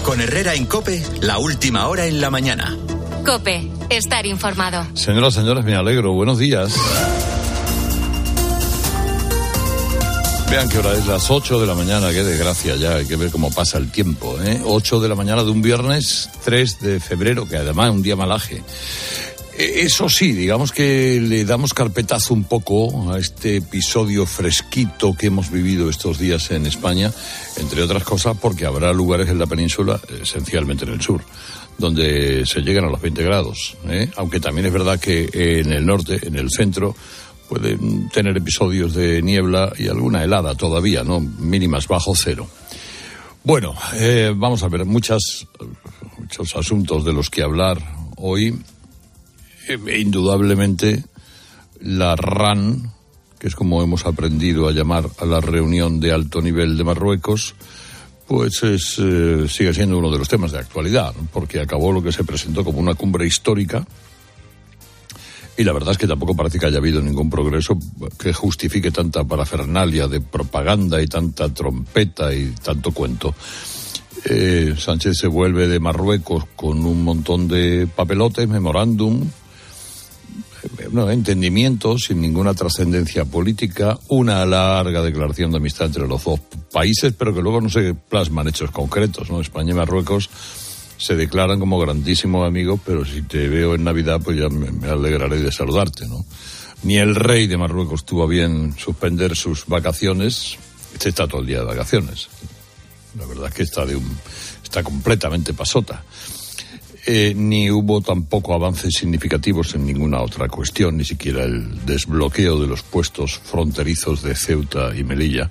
Con Herrera en COPE, la última hora en la mañana. COPE, estar informado. Señoras, señores, me alegro. Buenos días. Vean qué hora es, las 8 de la mañana, qué desgracia ya, hay que ver cómo pasa el tiempo, 8 de la mañana de un viernes 3 de febrero, que además es un día malaje. Eso sí, digamos que le damos carpetazo un poco a este episodio fresquito que hemos vivido estos días en España, entre otras cosas porque habrá lugares en la península, esencialmente en el sur, donde se llegan a los 20 grados, aunque también es verdad que en el norte, en el centro, pueden tener episodios de niebla y alguna helada todavía, ¿no? Mínimas bajo cero. Bueno, vamos a ver, muchos asuntos de los que hablar hoy. Indudablemente la RAN, que es como hemos aprendido a llamar a la reunión de alto nivel de Marruecos, pues sigue siendo uno de los temas de actualidad, ¿no? Porque acabó lo que se presentó como una cumbre histórica y la verdad es que tampoco parece que haya habido ningún progreso que justifique tanta parafernalia de propaganda y tanta trompeta y tanto cuento. Sánchez se vuelve de Marruecos con un montón de papelotes, memorándum, entendimientos sin ninguna trascendencia política, una larga declaración de amistad entre los dos países, pero que luego no se plasman hechos concretos, ¿no? España y Marruecos se declaran como grandísimos amigos, pero si te veo en Navidad, pues ya me alegraré de saludarte, ¿no? Ni el rey de Marruecos tuvo a bien suspender sus vacaciones. Este está todo el día de vacaciones. La verdad es que está completamente pasota. Ni hubo tampoco avances significativos en ninguna otra cuestión, ni siquiera el desbloqueo de los puestos fronterizos de Ceuta y Melilla.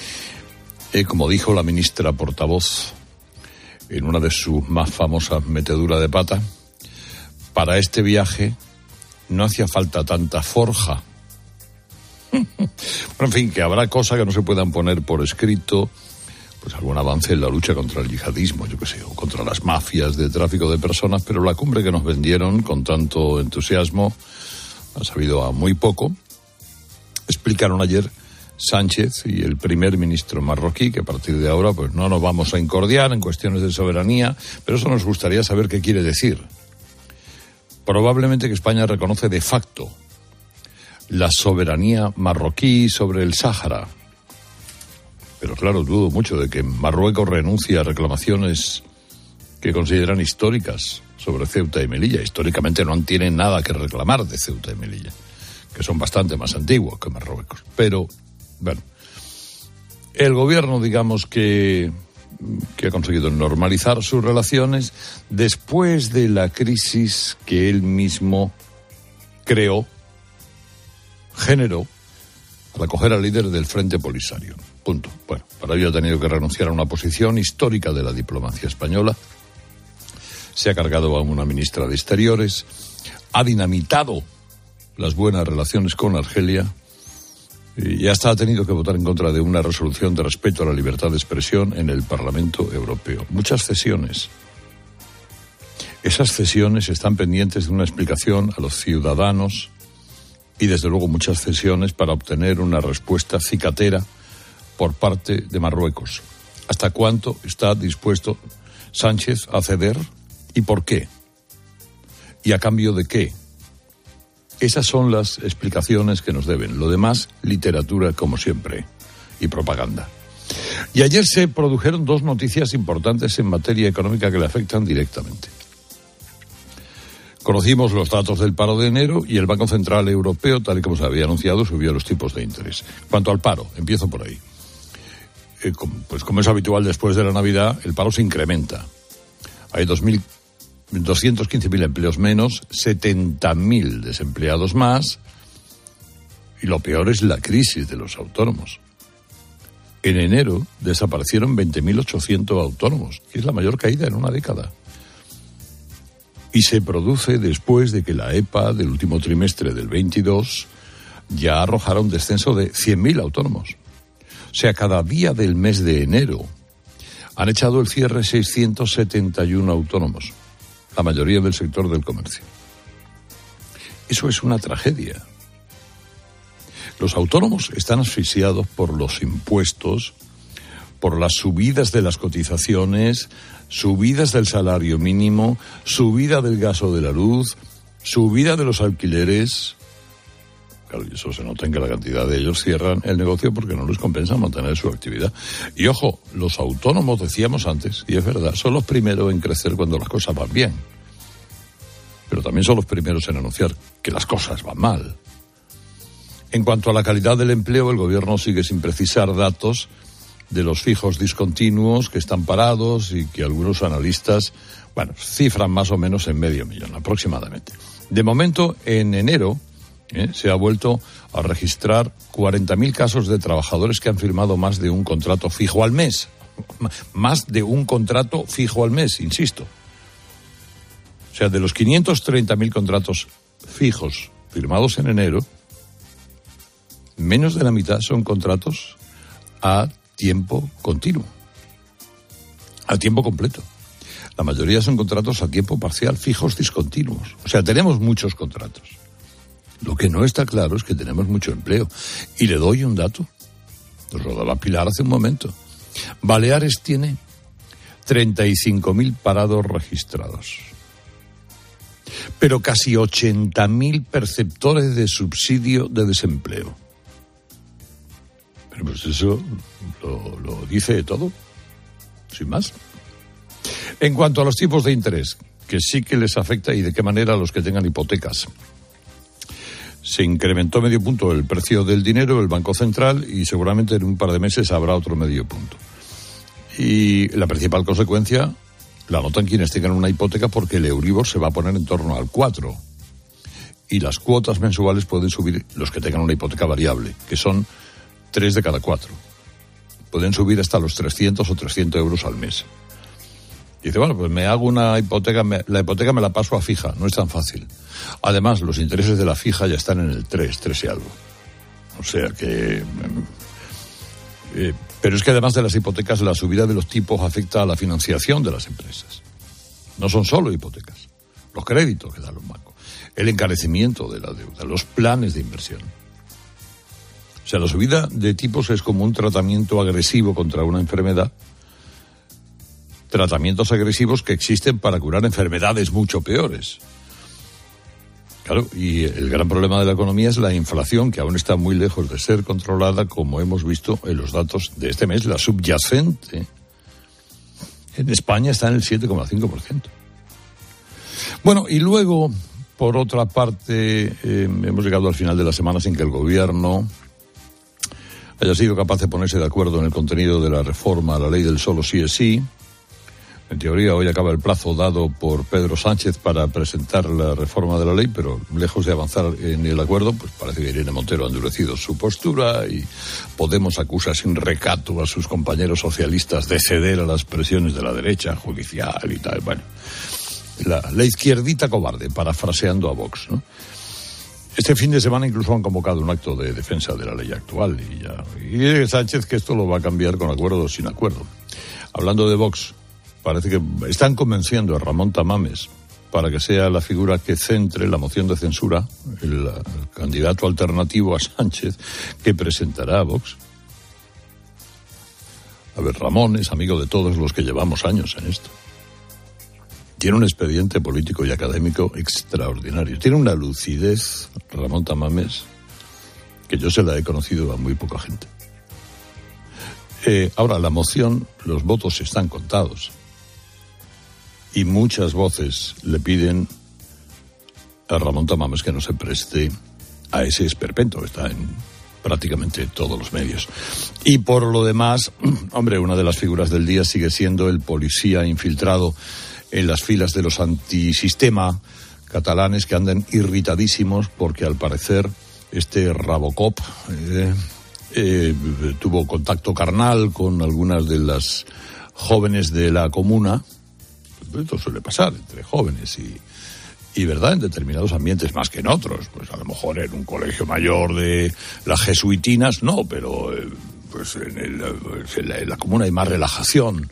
Como dijo la ministra portavoz en una de sus más famosas meteduras de pata, para este viaje no hacía falta tanta forja. Bueno, en fin, que habrá cosas que no se puedan poner por escrito, pues algún avance en la lucha contra el yihadismo, yo qué sé, o contra las mafias de tráfico de personas, pero la cumbre que nos vendieron con tanto entusiasmo ha sabido a muy poco. Explicaron ayer Sánchez y el primer ministro marroquí que a partir de ahora pues no nos vamos a incordiar en cuestiones de soberanía, pero eso nos gustaría saber qué quiere decir. Probablemente que España reconoce de facto la soberanía marroquí sobre el Sáhara. Pero claro, dudo mucho de que Marruecos renuncie a reclamaciones que consideran históricas sobre Ceuta y Melilla. Históricamente no tienen nada que reclamar de Ceuta y Melilla, que son bastante más antiguos que Marruecos. Pero, bueno, el gobierno, digamos que ha conseguido normalizar sus relaciones después de la crisis que él mismo generó, al acoger al líder del Frente Polisario. Punto. Bueno, para ello ha tenido que renunciar a una posición histórica de la diplomacia española. Se ha cargado a una ministra de Exteriores. Ha dinamitado las buenas relaciones con Argelia. Y hasta ha tenido que votar en contra de una resolución de respeto a la libertad de expresión en el Parlamento Europeo. Muchas cesiones. Esas cesiones están pendientes de una explicación a los ciudadanos y desde luego muchas cesiones para obtener una respuesta cicatera por parte de Marruecos. ¿Hasta cuánto está dispuesto Sánchez a ceder y por qué? ¿Y a cambio de qué? Esas son las explicaciones que nos deben. Lo demás, literatura como siempre y propaganda. Y ayer se produjeron dos noticias importantes en materia económica que le afectan directamente. Conocimos los datos del paro de enero y el Banco Central Europeo, tal y como se había anunciado, subió los tipos de interés. Cuanto al paro, empiezo por ahí. Pues como es habitual después de la Navidad, el paro se incrementa. Hay 215.000 empleos menos, 70.000 desempleados más, y lo peor es la crisis de los autónomos. En enero desaparecieron 20.800 autónomos, que es la mayor caída en una década. Y se produce después de que la EPA del último trimestre del 22 ya arrojara un descenso de 100.000 autónomos. O sea, cada día del mes de enero han echado el cierre 671 autónomos, la mayoría del sector del comercio. Eso es una tragedia. Los autónomos están asfixiados por los impuestos, por las subidas de las cotizaciones, subidas del salario mínimo, subida del gas o de la luz, subida de los alquileres. Claro, y eso se nota en que la cantidad de ellos cierran el negocio porque no les compensa mantener su actividad. Y ojo, los autónomos, decíamos antes, y es verdad, son los primeros en crecer cuando las cosas van bien. Pero también son los primeros en anunciar que las cosas van mal. En cuanto a la calidad del empleo, el gobierno sigue sin precisar datos de los fijos discontinuos que están parados y que algunos analistas, cifran más o menos en 500.000 aproximadamente. De momento, en enero, se ha vuelto a registrar 40.000 casos de trabajadores que han firmado más de un contrato fijo al mes. Más de un contrato fijo al mes, insisto. O sea, de los 530.000 contratos fijos firmados en enero, menos de la mitad son contratos a tiempo continuo, a tiempo completo. La mayoría son contratos a tiempo parcial, fijos discontinuos. O sea, tenemos muchos contratos. Lo que no está claro es que tenemos mucho empleo. Y le doy un dato. Nos lo daba Pilar hace un momento. Baleares tiene 35.000 parados registrados. Pero casi 80.000 perceptores de subsidio de desempleo. Pero pues eso lo dice todo, sin más. En cuanto a los tipos de interés, que sí que les afecta y de qué manera a los que tengan hipotecas. Se incrementó medio punto el precio del dinero, el Banco Central, y seguramente en un par de meses habrá otro medio punto. Y la principal consecuencia la notan quienes tengan una hipoteca porque el Euribor se va a poner en torno al 4. Y las cuotas mensuales pueden subir los que tengan una hipoteca variable, que son 3 de cada 4. Pueden subir hasta los 300 o 300 euros al mes. Y dice, pues me hago una hipoteca, la hipoteca me la paso a fija, no es tan fácil. Además, los intereses de la fija ya están en el 3 y algo. O sea que... pero es que además de las hipotecas, la subida de los tipos afecta a la financiación de las empresas. No son solo hipotecas, los créditos que dan los bancos, el encarecimiento de la deuda, los planes de inversión. O sea, la subida de tipos es como un tratamiento agresivo contra una enfermedad. Tratamientos agresivos que existen para curar enfermedades mucho peores. Claro, y el gran problema de la economía es la inflación, que aún está muy lejos de ser controlada, como hemos visto en los datos de este mes. La subyacente en España está en el 7,5%. Bueno, y luego, por otra parte, hemos llegado al final de la semana sin que el gobierno haya sido capaz de ponerse de acuerdo en el contenido de la reforma a la ley del solo sí es sí. En teoría, hoy acaba el plazo dado por Pedro Sánchez para presentar la reforma de la ley, pero lejos de avanzar en el acuerdo, pues parece que Irene Montero ha endurecido su postura y Podemos acusa sin recato a sus compañeros socialistas de ceder a las presiones de la derecha judicial y tal. Bueno, la izquierdita cobarde, parafraseando a Vox, ¿no? Este fin de semana incluso han convocado un acto de defensa de la ley actual y dice Sánchez que esto lo va a cambiar con acuerdo o sin acuerdo. Hablando de Vox, parece que están convenciendo a Ramón Tamames para que sea la figura que centre la moción de censura, el candidato alternativo a Sánchez que presentará a Vox. A ver, Ramón es amigo de todos los que llevamos años en esto. Tiene un expediente político y académico extraordinario. Tiene una lucidez, Ramón Tamames, que yo se la he conocido a muy poca gente. Ahora, la moción, los votos están contados. Y muchas voces le piden a Ramón Tamames que no se preste a ese esperpento. Está en prácticamente todos los medios. Y por lo demás, hombre, una de las figuras del día sigue siendo el policía infiltrado en las filas de los antisistema catalanes que andan irritadísimos porque al parecer este Robocop tuvo contacto carnal con algunas de las jóvenes de la comuna. Esto suele pasar entre jóvenes y verdad, en determinados ambientes más que en otros. Pues a lo mejor en un colegio mayor de las jesuitinas, no, pero pues en la comuna hay más relajación.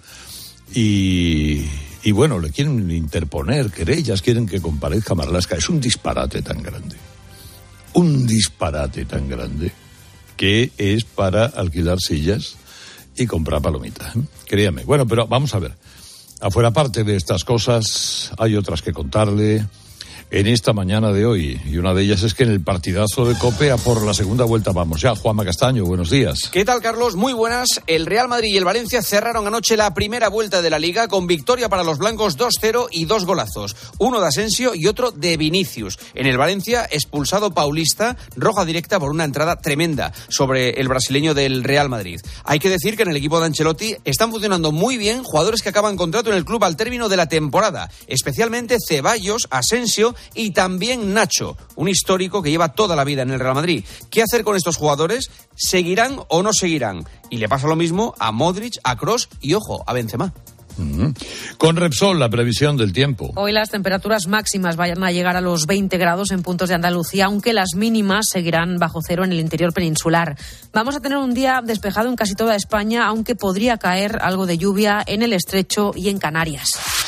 Y bueno, le quieren interponer querellas, quieren que comparezca Marlaska. Es un disparate tan grande. Un disparate tan grande que es para alquilar sillas y comprar palomitas. Créame. Bueno, pero vamos a ver. Afuera parte de estas cosas, hay otras que contarle en esta mañana de hoy, y una de ellas es que en el partidazo de COPE a por la segunda vuelta vamos ya. Juanma Castaño, buenos días. ¿Qué tal, Carlos? Muy buenas. El Real Madrid y el Valencia cerraron anoche la primera vuelta de la Liga con victoria para los blancos 2-0 y 2 golazos, uno de Asensio y otro de Vinicius. En el Valencia, expulsado Paulista, roja directa por una entrada tremenda sobre el brasileño del Real Madrid. Hay que decir que en el equipo de Ancelotti están funcionando muy bien jugadores que acaban contrato en el club al término de la temporada, especialmente Ceballos, Asensio y también Nacho, un histórico que lleva toda la vida en el Real Madrid. ¿Qué hacer con estos jugadores? ¿Seguirán o no seguirán? Y le pasa lo mismo a Modric, a Kroos y, ojo, a Benzema. Con Repsol, la previsión del tiempo. Hoy las temperaturas máximas van a llegar a los 20 grados en puntos de Andalucía, aunque las mínimas seguirán bajo cero en el interior peninsular. Vamos a tener un día despejado en casi toda España, aunque podría caer algo de lluvia en el Estrecho y en Canarias.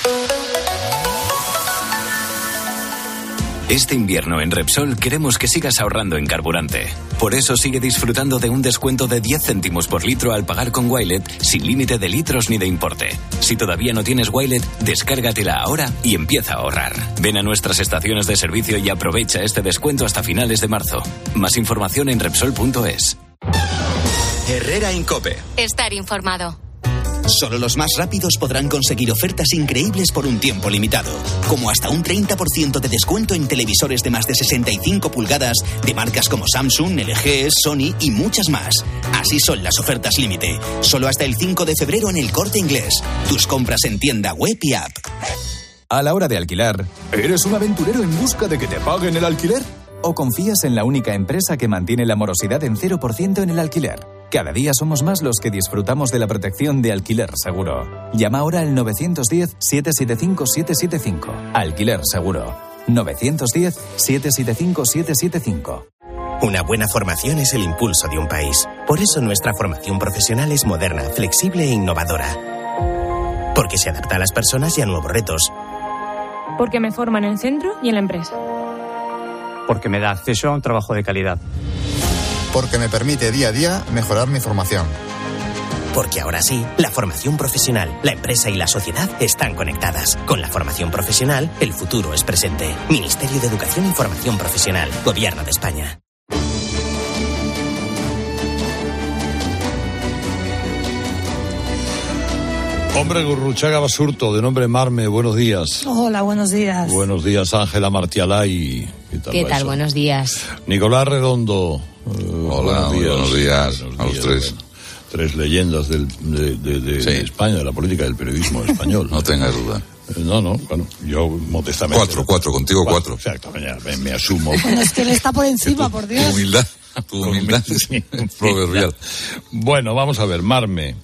Este invierno en Repsol queremos que sigas ahorrando en carburante. Por eso sigue disfrutando de un descuento de 10 céntimos por litro al pagar con Wilet, sin límite de litros ni de importe. Si todavía no tienes Wilet, descárgatela ahora y empieza a ahorrar. Ven a nuestras estaciones de servicio y aprovecha este descuento hasta finales de marzo. Más información en Repsol.es. Herrera en COPE. Estar informado. Solo los más rápidos podrán conseguir ofertas increíbles por un tiempo limitado, como hasta un 30% de descuento en televisores de más de 65 pulgadas de marcas como Samsung, LG, Sony y muchas más. Así son las ofertas límite, solo hasta el 5 de febrero en El Corte Inglés. Tus compras en tienda web y app. A la hora de alquilar, ¿eres un aventurero en busca de que te paguen el alquiler? ¿O confías en la única empresa que mantiene la morosidad en 0% en el alquiler? Cada día somos más los que disfrutamos de la protección de Alquiler Seguro. Llama ahora al 910-775-775. Alquiler Seguro. 910-775-775. Una buena formación es el impulso de un país. Por eso nuestra formación profesional es moderna, flexible e innovadora. Porque se adapta a las personas y a nuevos retos. Porque me forman en el centro y en la empresa. Porque me da acceso a un trabajo de calidad. Porque me permite día a día mejorar mi formación. Porque ahora sí, la formación profesional, la empresa y la sociedad están conectadas. Con la formación profesional, el futuro es presente. Ministerio de Educación y Formación Profesional, Gobierno de España. Hombre Gurruchaga Basurto, de nombre Marme, buenos días. Hola, buenos días. Buenos días, Ángela Martialay. ¿Qué tal? Buenos días. Nicolás Redondo. Hola, buenos días a los tres. Bueno, tres leyendas de España, de la política del periodismo español. No tengas duda. No, bueno, yo modestamente. Cuatro, contigo cuatro. Exacto, me asumo. Bueno, es que él está por encima, por Dios. Tu humildad es proverbial. Bueno, vamos a ver, Marme.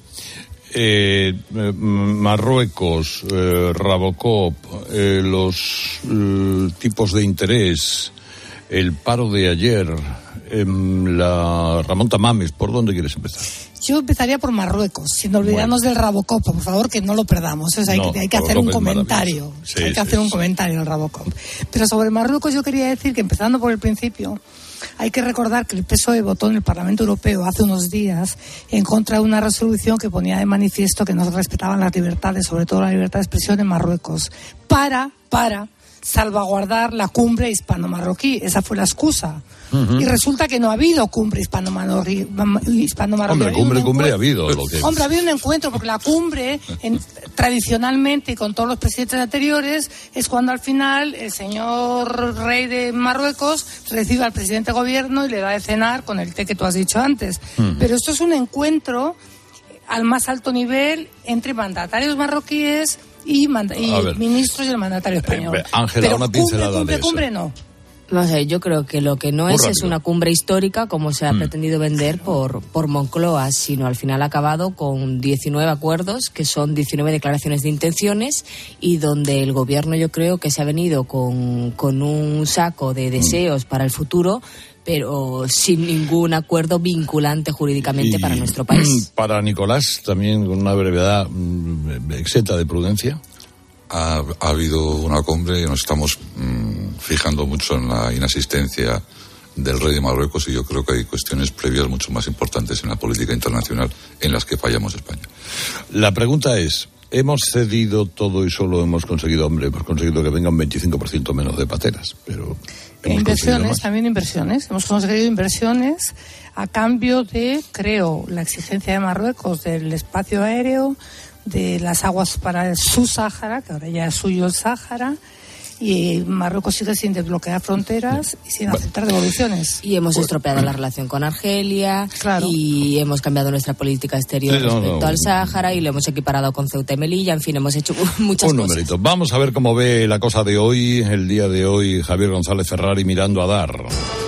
Marruecos, Rabocop, los tipos de interés, el paro de ayer, la Ramón Tamames, ¿por dónde quieres empezar? Yo empezaría por Marruecos, sin olvidarnos del Rabocop, por favor, que no lo perdamos. O sea, hay que hacer un comentario. Sí, hay que hacer un comentario del Rabocop. Pero sobre Marruecos yo quería decir que, empezando por el principio, hay que recordar que el PSOE votó en el Parlamento Europeo hace unos días en contra de una resolución que ponía de manifiesto que no se respetaban las libertades, sobre todo la libertad de expresión en Marruecos, para salvaguardar la cumbre hispano-marroquí. Esa fue la excusa. Y resulta que no ha habido cumbre hispano-marroquí. Hombre, cumbre ha habido. Hombre, ha habido un encuentro, porque la cumbre, tradicionalmente y con todos los presidentes anteriores, es cuando al final el señor rey de Marruecos recibe al presidente de gobierno y le da de cenar con el té que tú has dicho antes. Pero esto es un encuentro al más alto nivel entre mandatarios marroquíes y ministros del mandatario español. Ángela, una pincelada de eso. Cumbre no. No sé, yo creo que lo que no es una cumbre histórica como se ha pretendido vender por Moncloa, sino al final ha acabado con 19 acuerdos, que son 19 declaraciones de intenciones, y donde el gobierno yo creo que se ha venido con un saco de deseos para el futuro, pero sin ningún acuerdo vinculante jurídicamente para nuestro país. Para Nicolás, también con una brevedad exenta de prudencia. Ha habido una cumbre y nos estamos fijando mucho en la inasistencia del rey de Marruecos, y yo creo que hay cuestiones previas mucho más importantes en la política internacional en las que fallamos España. La pregunta es, ¿hemos cedido todo y solo hemos conseguido que vengan 25% menos de pateras? Pero inversiones, también inversiones. Hemos conseguido inversiones a cambio de, creo, la exigencia de Marruecos del espacio aéreo, de las aguas para el subsáhara, que ahora ya es suyo el Sáhara, y Marruecos sigue sin desbloquear fronteras y sin aceptar devoluciones. Y hemos estropeado la relación con Argelia, claro. Y hemos cambiado nuestra política exterior respecto al Sáhara y lo hemos equiparado con Ceuta y Melilla. En fin, hemos hecho muchas cosas. Numerito. Vamos a ver cómo ve la cosa de hoy, el día de hoy, Javier González Ferrari mirando a Dar.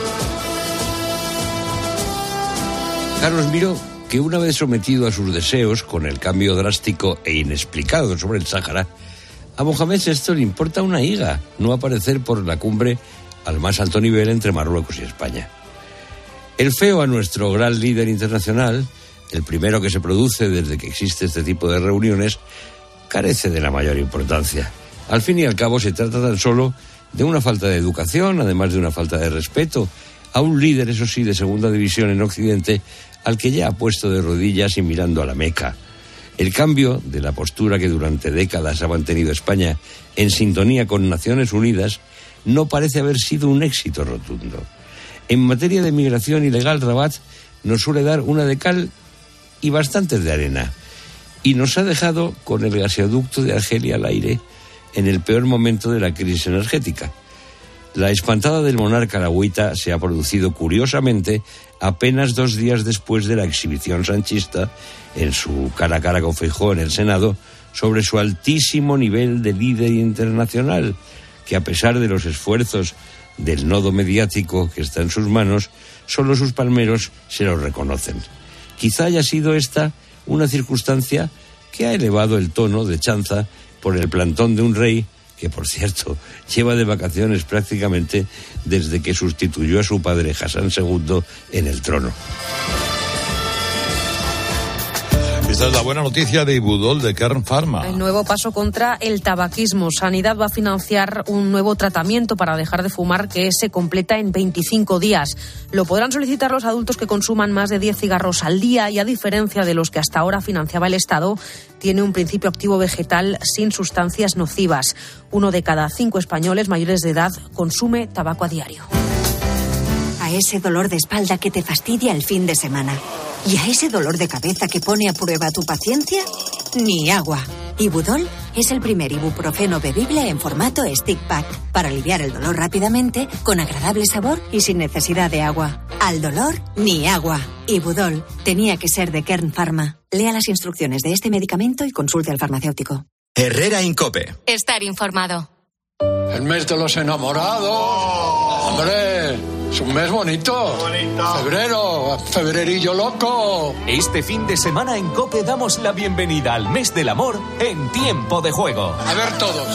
Carlos Miró, que una vez sometido a sus deseos con el cambio drástico e inexplicado sobre el Sáhara, a Mohamed VI le importa una higa no aparecer por la cumbre al más alto nivel entre Marruecos y España. El feo a nuestro gran líder internacional, el primero que se produce desde que existe este tipo de reuniones, carece de la mayor importancia. Al fin y al cabo se trata tan solo de una falta de educación, además de una falta de respeto a un líder, eso sí, de segunda división en Occidente, al que ya ha puesto de rodillas y mirando a la Meca. El cambio de la postura que durante décadas ha mantenido España en sintonía con Naciones Unidas no parece haber sido un éxito rotundo. En materia de migración ilegal, Rabat nos suele dar una de cal y bastantes de arena, y nos ha dejado con el gaseoducto de Argelia al aire en el peor momento de la crisis energética. La espantada del monarca alauita se ha producido curiosamente apenas 2 días después de la exhibición sanchista en su cara a cara con Feijóo en el Senado sobre su altísimo nivel de líder internacional, que a pesar de los esfuerzos del nodo mediático que está en sus manos, solo sus palmeros se lo reconocen. Quizá haya sido esta una circunstancia que ha elevado el tono de chanza por el plantón de un rey que, por cierto, lleva de vacaciones prácticamente desde que sustituyó a su padre Hassan II en el trono. Esta es la buena noticia de Ibudol de Kern Pharma. El nuevo paso contra el tabaquismo. Sanidad va a financiar un nuevo tratamiento para dejar de fumar que se completa en 25 días. Lo podrán solicitar los adultos que consuman más de 10 cigarros al día y, a diferencia de los que hasta ahora financiaba el Estado, tiene un principio activo vegetal sin sustancias nocivas. 1 de cada 5 españoles mayores de edad consume tabaco a diario. A ese dolor de espalda que te fastidia el fin de semana. ¿Y a ese dolor de cabeza que pone a prueba tu paciencia? Ni agua. Ibudol es el primer ibuprofeno bebible en formato stick pack para aliviar el dolor rápidamente, con agradable sabor y sin necesidad de agua. Al dolor, ni agua. Ibudol tenía que ser de Kern Pharma. Lea las instrucciones de este medicamento y consulte al farmacéutico. Herrera Incope. Estar informado. El mes de los enamorados. ¡Hombre! Es un mes bonito. Febrero, febrerillo loco. Este fin de semana en COPE damos la bienvenida al mes del amor en Tiempo de Juego. A ver todos.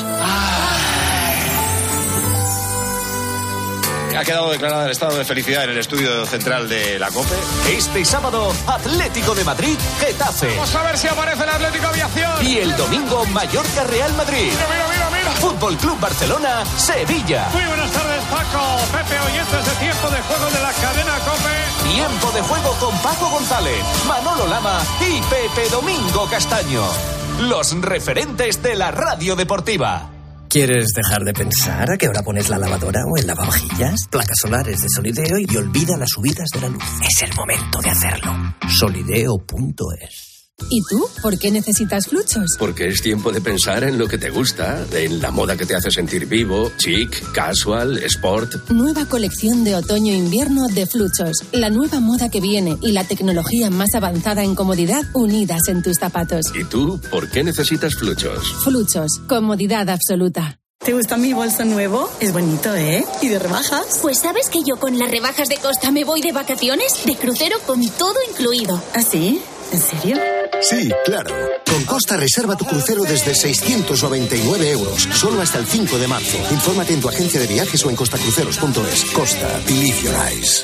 Ha quedado declarado el estado de felicidad en el estudio central de la COPE. Este sábado, Atlético de Madrid, Getafe. Vamos a ver si aparece el Atlético Aviación. Y el domingo, Mallorca, Real Madrid. Mira. Fútbol Club Barcelona, Sevilla. Muy buenas tardes, Paco, Pepe, oyentes de Tiempo de Juego de la cadena COPE. Tiempo de Juego con Paco González, Manolo Lama y Pepe Domingo Castaño. Los referentes de la radio deportiva. ¿Quieres dejar de pensar a qué hora pones la lavadora o el lavavajillas? Placas solares de Solideo y olvida las subidas de la luz. Es el momento de hacerlo. Solideo.es. ¿Y tú? ¿Por qué necesitas Fluchos? Porque es tiempo de pensar en lo que te gusta, en la moda que te hace sentir vivo, chic, casual, sport. Nueva colección de otoño-invierno de Fluchos. La nueva moda que viene y la tecnología más avanzada en comodidad unidas en tus zapatos. ¿Y tú? ¿Por qué necesitas Fluchos? Fluchos. Comodidad absoluta. ¿Te gusta mi bolso nuevo? Es bonito, ¿eh? ¿Y de rebajas? Pues ¿sabes que yo con las rebajas de Costa me voy de vacaciones? De crucero con todo incluido. ¿Ah, sí? ¿En serio? Sí, claro. Con Costa reserva tu crucero desde 699 euros, solo hasta el 5 de marzo. Infórmate en tu agencia de viajes o en costacruceros.es. Costa, believe your eyes.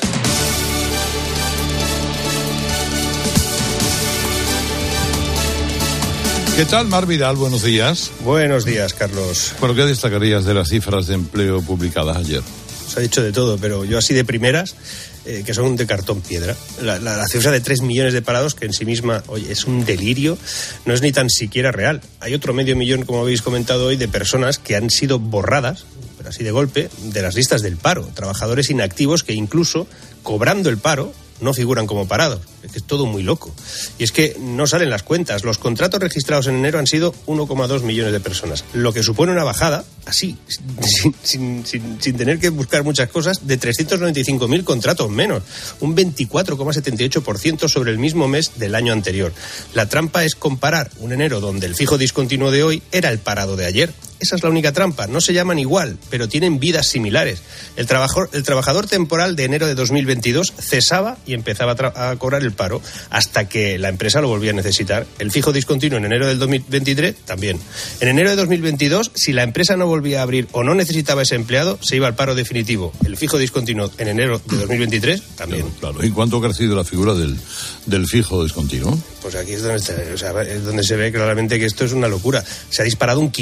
¿Qué tal, Mar Vidal? Buenos días. Buenos días, Carlos. ¿Por qué destacarías de las cifras de empleo publicadas ayer? se ha dicho de todo, pero yo así de primeras, que son de cartón piedra. La cifra de 3 millones de parados, que en sí misma, oye, es un delirio, no es ni tan siquiera real. Hay otro 500.000, como habéis comentado hoy, de personas que han sido borradas, pero así de golpe, de las listas del paro. Trabajadores inactivos que incluso, cobrando el paro, no figuran como parados. Es que es todo muy loco. Y es que no salen las cuentas. Los contratos registrados en enero han sido 1,2 millones de personas, lo que supone una bajada, así, sin tener que buscar muchas cosas, de 395.000 contratos menos, un 24,78% sobre el mismo mes del año anterior. La trampa es comparar un enero donde el fijo discontinuo de hoy era el parado de ayer. Esa es la única trampa. No se llaman igual, pero tienen vidas similares. El trabajador temporal de enero de 2022 cesaba y empezaba a cobrar el paro hasta que la empresa lo volvía a necesitar. El fijo discontinuo en enero del 2023 también. En enero de 2022, si la empresa no volvía a abrir o no necesitaba ese empleado, se iba al paro definitivo. El fijo discontinuo en enero de 2023 también. Claro. ¿Y cuánto ha crecido la figura del fijo discontinuo? Pues aquí es donde se ve claramente que esto es una locura. Se ha disparado un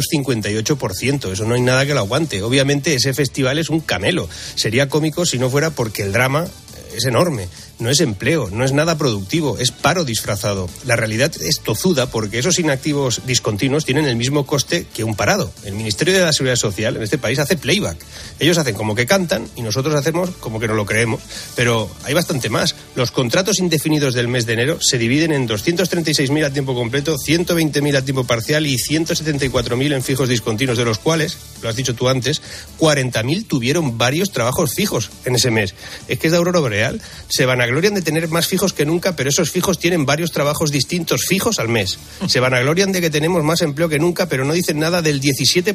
558%. Eso no hay nada que lo aguante. Obviamente ese festival es un camelo. Sería cómico si no fuera porque el drama es enorme. No es empleo, no es nada productivo, es paro disfrazado. La realidad es tozuda porque esos inactivos discontinuos tienen el mismo coste que un parado. El Ministerio de la Seguridad Social en este país hace playback. Ellos hacen como que cantan y nosotros hacemos como que no lo creemos. Pero hay bastante más. Los contratos indefinidos del mes de enero se dividen en 236.000 a tiempo completo, 120.000 a tiempo parcial y 174.000 en fijos discontinuos, de los cuales, lo has dicho tú antes, 40.000 tuvieron varios trabajos fijos en ese mes. Es que es de aurora boreal. Se vanaglorian de tener más fijos que nunca, pero esos fijos tienen varios trabajos distintos fijos al mes. Se vanaglorian de que tenemos más empleo que nunca, pero no dicen nada del 17%,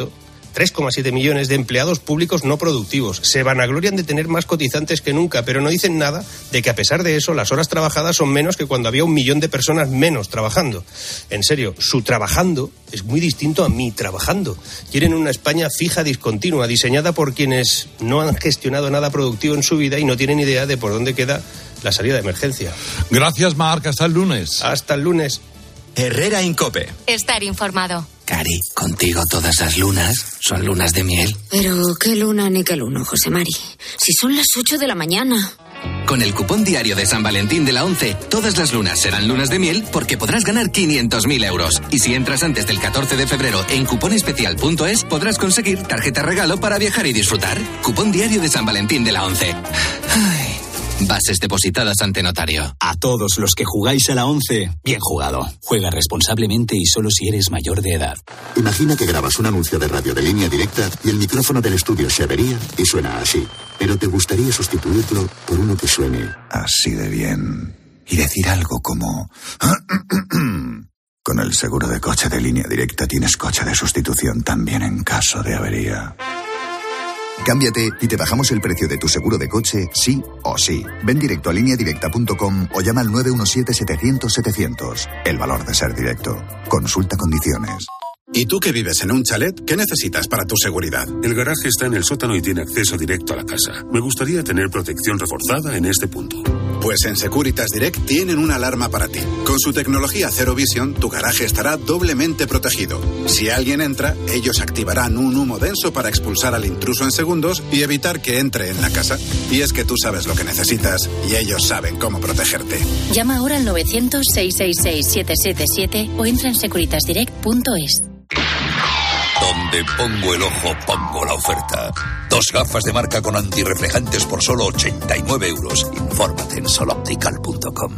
3,7 millones de empleados públicos no productivos. Se vanaglorian de tener más cotizantes que nunca, pero no dicen nada de que a pesar de eso las horas trabajadas son menos que cuando había 1 millón de personas menos trabajando. En serio, su trabajando es muy distinto a mi trabajando. Quieren una España fija, discontinua, diseñada por quienes no han gestionado nada productivo en su vida y no tienen idea de por dónde queda la salida de emergencia. Gracias, Marc. Hasta el lunes. Hasta el lunes. Herrera Incope. Estar informado. Cari, contigo todas las lunas son lunas de miel. Pero qué luna ni qué luno, José Mari. Si son las 8 de la mañana. Con el cupón diario de San Valentín de la 11, todas las lunas serán lunas de miel porque podrás ganar 500.000 euros. Y si entras antes del 14 de febrero en cuponespecial.es, podrás conseguir tarjeta regalo para viajar y disfrutar. Cupón diario de San Valentín de la 11. Ay. Bases depositadas ante notario. A todos los que jugáis a la 11, bien jugado. Juega responsablemente y solo si eres mayor de edad. Imagina que grabas un anuncio de radio de línea directa y el micrófono del estudio se avería y suena así. Pero te gustaría sustituirlo por uno que suene así de bien. Y decir algo como... Con el seguro de coche de línea directa tienes coche de sustitución también en caso de avería. Cámbiate y te bajamos el precio de tu seguro de coche, sí o sí. Ven directo a lineadirecta.com o llama al 917-700-700. El valor de ser directo. Consulta condiciones. ¿Y tú que vives en un chalet? ¿Qué necesitas para tu seguridad? El garaje está en el sótano y tiene acceso directo a la casa. Me gustaría tener protección reforzada en este punto. Pues en Securitas Direct tienen una alarma para ti. Con su tecnología Zero Vision, tu garaje estará doblemente protegido. Si alguien entra, ellos activarán un humo denso para expulsar al intruso en segundos y evitar que entre en la casa. Y es que tú sabes lo que necesitas y ellos saben cómo protegerte. Llama ahora al 900-666-777 o entra en securitasdirect.es. Donde pongo el ojo, pongo la oferta. 2 gafas de marca con antirreflejantes por solo 89 euros. Infórmate en soloptical.com.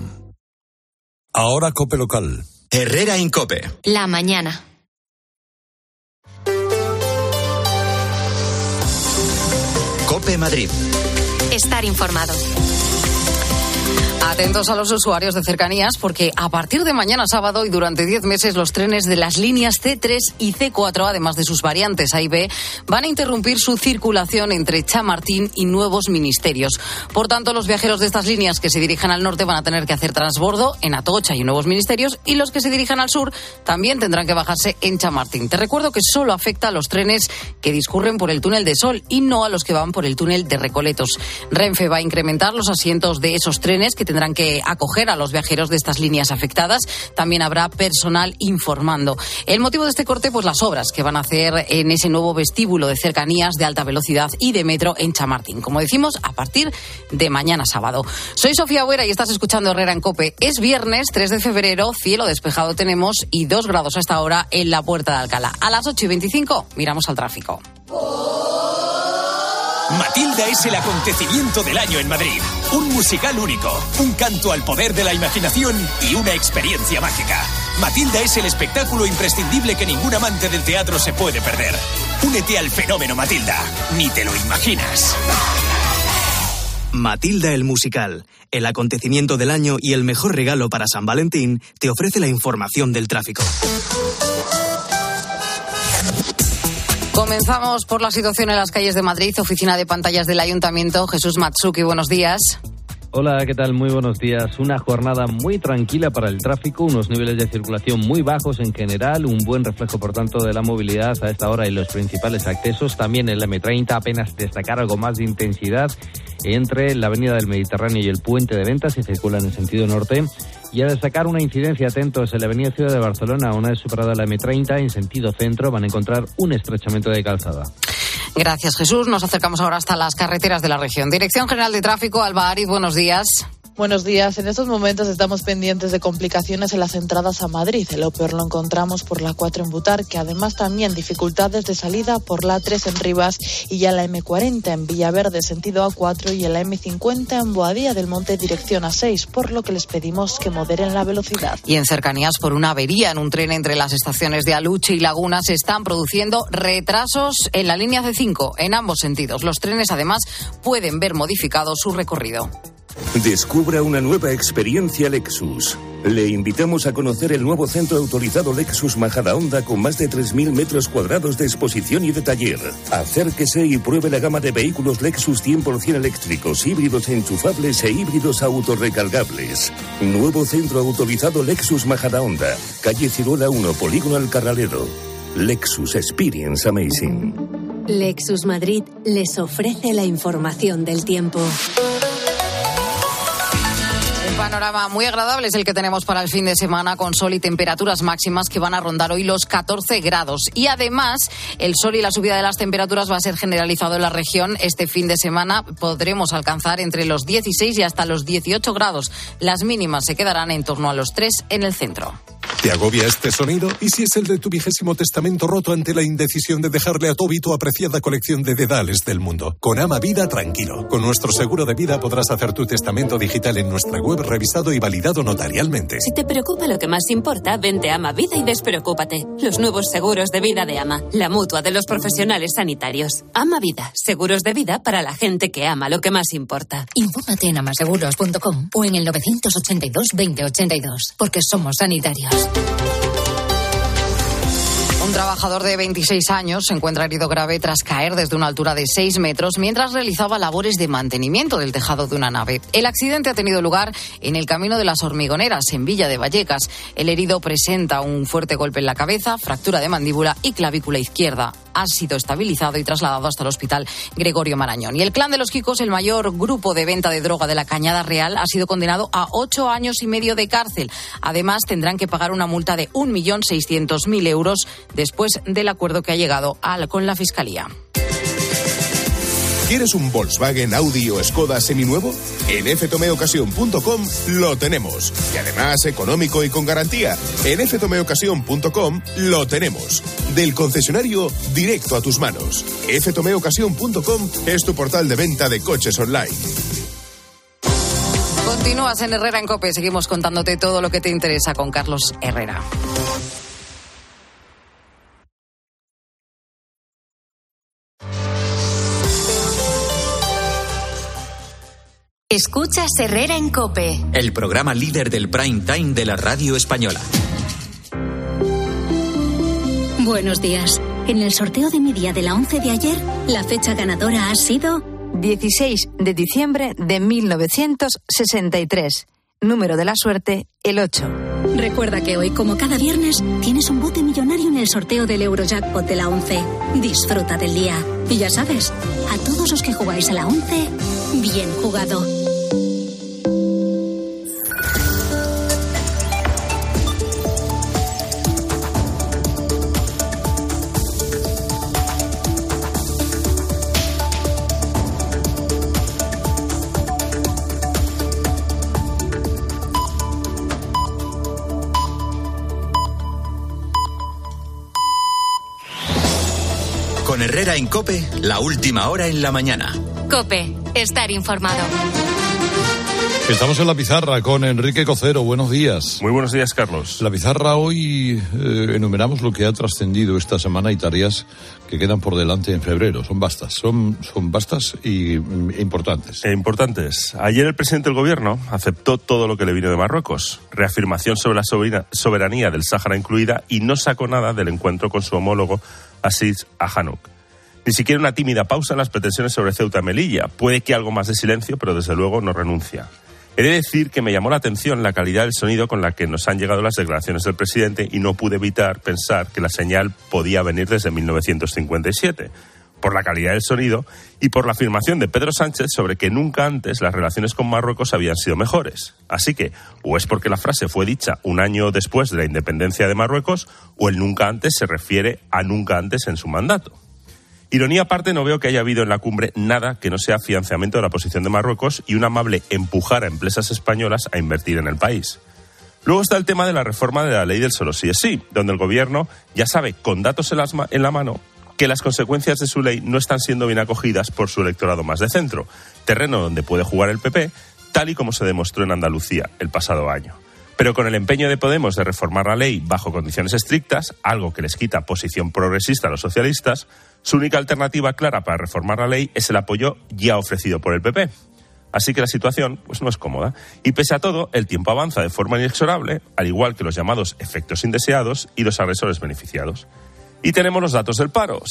Ahora COPE local. Herrera Incope. La mañana. COPE Madrid. Estar informado. Atentos a los usuarios de cercanías porque a partir de mañana sábado y durante 10 meses los trenes de las líneas C3 y C4, además de sus variantes A y B, van a interrumpir su circulación entre Chamartín y nuevos ministerios. Por tanto, los viajeros de estas líneas que se dirijan al norte van a tener que hacer transbordo en Atocha y nuevos ministerios, y los que se dirijan al sur también tendrán que bajarse en Chamartín. Te recuerdo que solo afecta a los trenes que discurren por el túnel de Sol y no a los que van por el túnel de Recoletos. Renfe va a incrementar los asientos de esos trenes que tendrán tendrán que acoger a los viajeros de estas líneas afectadas. También habrá personal informando. El motivo de este corte, pues las obras que van a hacer en ese nuevo vestíbulo de cercanías de alta velocidad y de metro en Chamartín. Como decimos, a partir de mañana sábado. Soy Sofía Buera y estás escuchando Herrera en COPE. Es viernes 3 de febrero, cielo despejado tenemos y 2 grados hasta ahora en la Puerta de Alcalá. A las 8:25 miramos al tráfico. Matilda es el acontecimiento del año en Madrid. Un musical único, un canto al poder de la imaginación y una experiencia mágica. Matilda es el espectáculo imprescindible que ningún amante del teatro se puede perder. Únete al fenómeno Matilda. Ni te lo imaginas. Matilda el musical, el acontecimiento del año y el mejor regalo para San Valentín, te ofrece la información del tráfico. Comenzamos por la situación en las calles de Madrid. Oficina de pantallas del Ayuntamiento. Jesús Matsuki, buenos días. Hola, ¿qué tal? Muy buenos días. Una jornada muy tranquila para el tráfico, unos niveles de circulación muy bajos en general, un buen reflejo, por tanto, de la movilidad a esta hora en los principales accesos. También en la M30 apenas destacar algo más de intensidad entre la Avenida del Mediterráneo y el Puente de Ventas, si circulan en sentido norte. Y a destacar una incidencia, atentos, en la Avenida Ciudad de Barcelona, una vez superada la M30 en sentido centro, van a encontrar un estrechamiento de calzada. Gracias, Jesús. Nos acercamos ahora hasta las carreteras de la región. Dirección General de Tráfico, Alba Ariz, buenos días. Buenos días. En estos momentos estamos pendientes de complicaciones en las entradas a Madrid. Lo peor lo encontramos por la 4 en Butar, que además también dificultades de salida por la 3 en Rivas y ya la M40 en Villaverde, sentido A4, y en la M50 en Boadilla del Monte, dirección A6, por lo que les pedimos que moderen la velocidad. Y en cercanías, por una avería en un tren entre las estaciones de Aluche y Laguna, se están produciendo retrasos en la línea C5 en ambos sentidos. Los trenes, además, pueden ver modificado su recorrido. Descubra una nueva experiencia Lexus. Le invitamos a conocer el nuevo centro autorizado Lexus Majadahonda con más de 3.000 metros cuadrados de exposición y de taller. Acérquese y pruebe la gama de vehículos Lexus 100% eléctricos, híbridos enchufables e híbridos autorrecargables. Nuevo centro autorizado Lexus Majadahonda, calle Ciruela 1, Polígono El Carralero. Lexus Experience Amazing. Lexus Madrid les ofrece la información del tiempo. Panorama muy agradable es el que tenemos para el fin de semana, con sol y temperaturas máximas que van a rondar hoy los 14 grados. Y además, el sol y la subida de las temperaturas va a ser generalizado en la región. Este fin de semana podremos alcanzar entre los 16 y hasta los 18 grados. Las mínimas se quedarán en torno a los 3 en el centro. ¿Te agobia este sonido? ¿Y si es el de tu 20º testamento roto ante la indecisión de dejarle a Toby tu apreciada colección de dedales del mundo? Con Ama Vida, tranquilo. Con nuestro seguro de vida podrás hacer tu testamento digital en nuestra web, revisado y validado notarialmente. Si te preocupa lo que más importa, vente a Ama Vida y despreocúpate. Los nuevos seguros de vida de Ama, la mutua de los profesionales sanitarios. Ama Vida, seguros de vida para la gente que ama lo que más importa. Infórmate en amaseguros.com o en el 982 2082, porque somos sanitarios. Un trabajador de 26 años se encuentra herido grave tras caer desde una altura de 6 metros mientras realizaba labores de mantenimiento del tejado de una nave. El accidente ha tenido lugar en el Camino de las Hormigoneras, en Villa de Vallecas. El herido presenta un fuerte golpe en la cabeza, fractura de mandíbula y clavícula izquierda. Ha sido estabilizado y trasladado hasta el Hospital Gregorio Marañón. Y el Clan de los Quicos, el mayor grupo de venta de droga de la Cañada Real, ha sido condenado a 8 años y medio de cárcel. Además, tendrán que pagar una multa de 1.600.000 euros después del acuerdo que ha llegado con la Fiscalía. ¿Quieres un Volkswagen, Audi o Skoda seminuevo? En ftomeocasión.com lo tenemos. Y además económico y con garantía. En ftomeocasión.com lo tenemos. Del concesionario directo a tus manos. ftomeocasión.com es tu portal de venta de coches online. Continúas en Herrera en COPE. Seguimos contándote todo lo que te interesa con Carlos Herrera. Escuchas Herrera en COPE, el programa líder del prime time de la radio española. Buenos días. En el sorteo de mi día de la 11 de ayer, la fecha ganadora ha sido 16 de diciembre de 1963. Número de la suerte, el 8. Recuerda que hoy, como cada viernes, tienes un bote millonario en el sorteo del Eurojackpot de la 11. Disfruta del día. Y ya sabes, a todos los que jugáis a la 11, bien jugado. Con Herrera en COPE, la última hora en la mañana. COPE, estar informado. Estamos en la pizarra con Enrique Cocero. Buenos días. Muy buenos días, Carlos. La pizarra hoy enumeramos lo que ha trascendido esta semana y tareas que quedan por delante en febrero. Son vastas, son vastas y importantes. Importantes. Ayer el presidente del gobierno aceptó todo lo que le vino de Marruecos. Reafirmación sobre la soberanía del Sáhara incluida, y no sacó nada del encuentro con su homólogo Aziz Ahanouk. Ni siquiera una tímida pausa en las pretensiones sobre Ceuta y Melilla. Puede que algo más de silencio, pero desde luego no renuncia. He de decir que me llamó la atención la calidad del sonido con la que nos han llegado las declaraciones del presidente, y no pude evitar pensar que la señal podía venir desde 1957, por la calidad del sonido y por la afirmación de Pedro Sánchez sobre que nunca antes las relaciones con Marruecos habían sido mejores. Así que, o es porque la frase fue dicha un año después de la independencia de Marruecos, o el nunca antes se refiere a nunca antes en su mandato. Ironía aparte, no veo que haya habido en la cumbre nada que no sea afianzamiento de la posición de Marruecos y un amable empujar a empresas españolas a invertir en el país. Luego está el tema de la reforma de la ley del solo sí es sí, donde el gobierno ya sabe, con datos en la mano, que las consecuencias de su ley no están siendo bien acogidas por su electorado más de centro, terreno donde puede jugar el PP, tal y como se demostró en Andalucía el pasado año. Pero con el empeño de Podemos de reformar la ley bajo condiciones estrictas, algo que les quita posición progresista a los socialistas, su única alternativa clara para reformar la ley es el apoyo ya ofrecido por el PP. Así que la situación pues no es cómoda. Y pese a todo, el tiempo avanza de forma inexorable, al igual que los llamados efectos indeseados y los agresores beneficiados. Y tenemos los datos del paro.